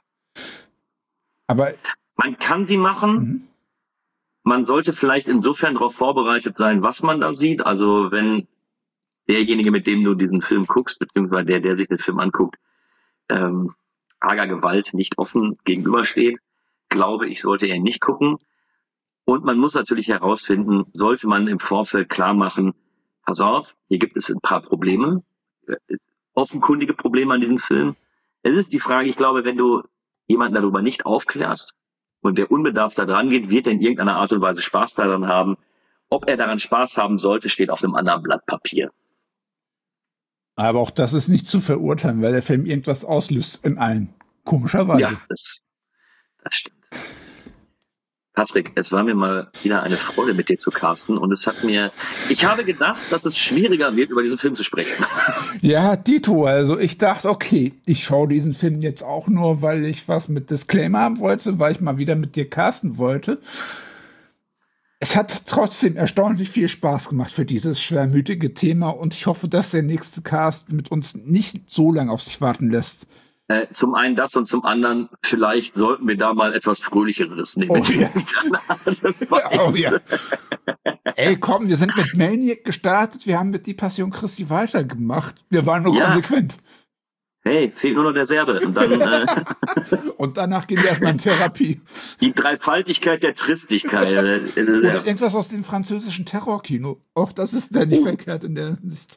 Aber. Man kann sie machen. Mhm. Man sollte vielleicht insofern darauf vorbereitet sein, was man da sieht. Also wenn derjenige, mit dem du diesen Film guckst, beziehungsweise der, der sich den Film anguckt, ähm, arger Gewalt nicht offen gegenübersteht, glaube ich, sollte er nicht gucken. Und man muss natürlich herausfinden, sollte man im Vorfeld klar machen, pass auf, hier gibt es ein paar Probleme, offenkundige Probleme an diesem Film. Es ist die Frage, ich glaube, wenn du jemanden darüber nicht aufklärst und der unbedarft da dran geht, wird er in irgendeiner Art und Weise Spaß daran haben. Ob er daran Spaß haben sollte, steht auf einem anderen Blatt Papier. Aber auch das ist nicht zu verurteilen, weil der Film irgendwas auslöst in allen. Komischerweise. Ja, das, das stimmt. Patrick, es war mir mal wieder eine Freude, mit dir zu casten, und es hat mir, ich habe gedacht, dass es schwieriger wird, über diesen Film zu sprechen. Ja, Dito, also ich dachte, okay, ich schaue diesen Film jetzt auch nur, weil ich was mit Disclaimer haben wollte, weil ich mal wieder mit dir casten wollte. Es hat trotzdem erstaunlich viel Spaß gemacht für dieses schwermütige Thema, und ich hoffe, dass der nächste Cast mit uns nicht so lange auf sich warten lässt. Äh, zum einen das und zum anderen, vielleicht sollten wir da mal etwas Fröhlicheres nehmen. Oh ja. Oh ja. Ey, komm, wir sind mit Maniac gestartet, wir haben mit Die Passion Christi weitergemacht. Wir waren nur ja. konsequent. Hey, fehlt nur noch der Serbe. Und, dann, äh und danach gehen wir erstmal in Therapie. Die Dreifaltigkeit der Tristigkeit. Oder irgendwas aus dem französischen Terrorkino. Auch das ist ja nicht oh. verkehrt in der Hinsicht.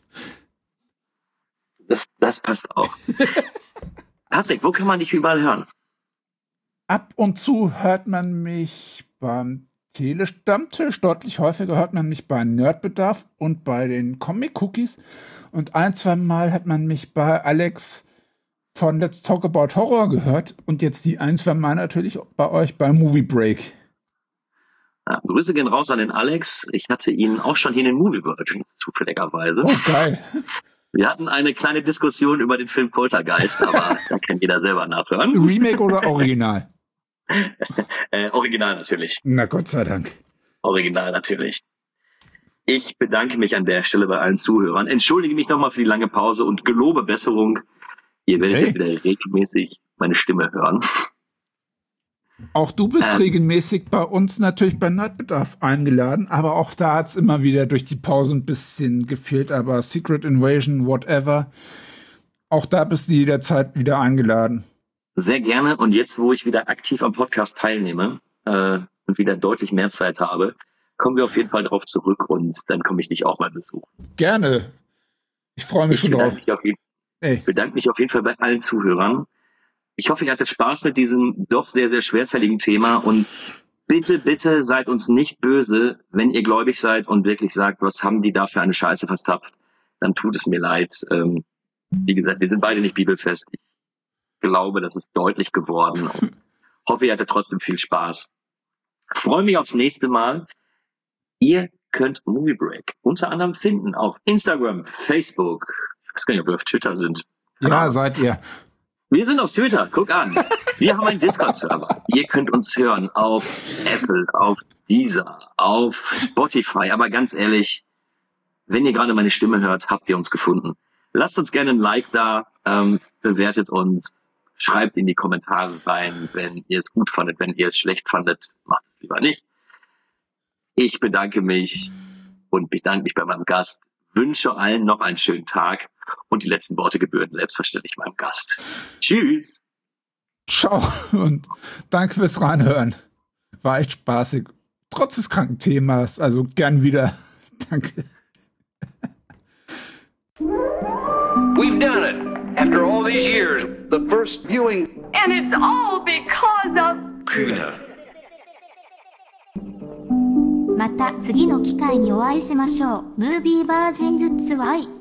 Das, das passt auch. Patrick, wo kann man dich überall hören? Ab und zu hört man mich beim Telestammtisch. Deutlich häufiger hört man mich bei Nerdbedarf und bei den Comic-Cookies. Und ein, zwei Mal hat man mich bei Alex von Let's Talk About Horror gehört. Und jetzt die ein, zwei Mal natürlich bei euch bei Movie Break. Ja, Grüße gehen raus an den Alex. Ich hatte ihn auch schon hier in den Movie Virgins, zufälligerweise. Oh, geil. Wir hatten eine kleine Diskussion über den Film Poltergeist, aber da kann jeder selber nachhören. Remake oder Original? äh, Original natürlich. Na Gott sei Dank. Original natürlich. Ich bedanke mich an der Stelle bei allen Zuhörern, entschuldige mich nochmal für die lange Pause und gelobe Besserung. Ihr werdet hey. jetzt wieder regelmäßig meine Stimme hören. Auch du bist ähm, regelmäßig bei uns natürlich bei Nerdbedarf eingeladen, aber auch da hat es immer wieder durch die Pause ein bisschen gefehlt, aber Secret Invasion, whatever, auch da bist du jederzeit wieder eingeladen. Sehr gerne, und jetzt, wo ich wieder aktiv am Podcast teilnehme äh, und wieder deutlich mehr Zeit habe, kommen wir auf jeden Fall darauf zurück, und dann komme ich dich auch mal besuchen. Gerne. Ich freue mich ich schon drauf. Mich auf jeden, ich bedanke mich auf jeden Fall bei allen Zuhörern. Ich hoffe, ihr hattet Spaß mit diesem doch sehr, sehr schwerfälligen Thema, und bitte, bitte seid uns nicht böse, wenn ihr gläubig seid und wirklich sagt, was haben die da für eine Scheiße verstapft, dann tut es mir leid. Ähm, wie gesagt, wir sind beide nicht bibelfest. Ich glaube, das ist deutlich geworden, und hoffe, ihr hattet trotzdem viel Spaß. Ich freue mich aufs nächste Mal. Ihr könnt Movie Break unter anderem finden auf Instagram, Facebook. Ich weiß gar nicht, ob wir auf Twitter sind. Ja, aber seid ihr. Wir sind auf Twitter, guck an. Wir haben einen Discord-Server. Ihr könnt uns hören auf Apple, auf Deezer, auf Spotify. Aber ganz ehrlich, wenn ihr gerade meine Stimme hört, habt ihr uns gefunden. Lasst uns gerne ein Like da, ähm, bewertet uns, schreibt in die Kommentare rein, wenn ihr es gut fandet. Wenn ihr es schlecht fandet, macht es lieber nicht. Ich bedanke mich und bedanke mich bei meinem Gast. Wünsche allen noch einen schönen Tag, und die letzten Worte gebühren selbstverständlich meinem Gast. Tschüss. Ciao und danke fürs Reinhören. War echt spaßig. Trotz des kranken Themas, also gern wieder. Danke. We've done it. After all these years, the first viewing. And it's all because of Kühne. また次の機会にお会いしましょう。ムービーバージンズツアイ。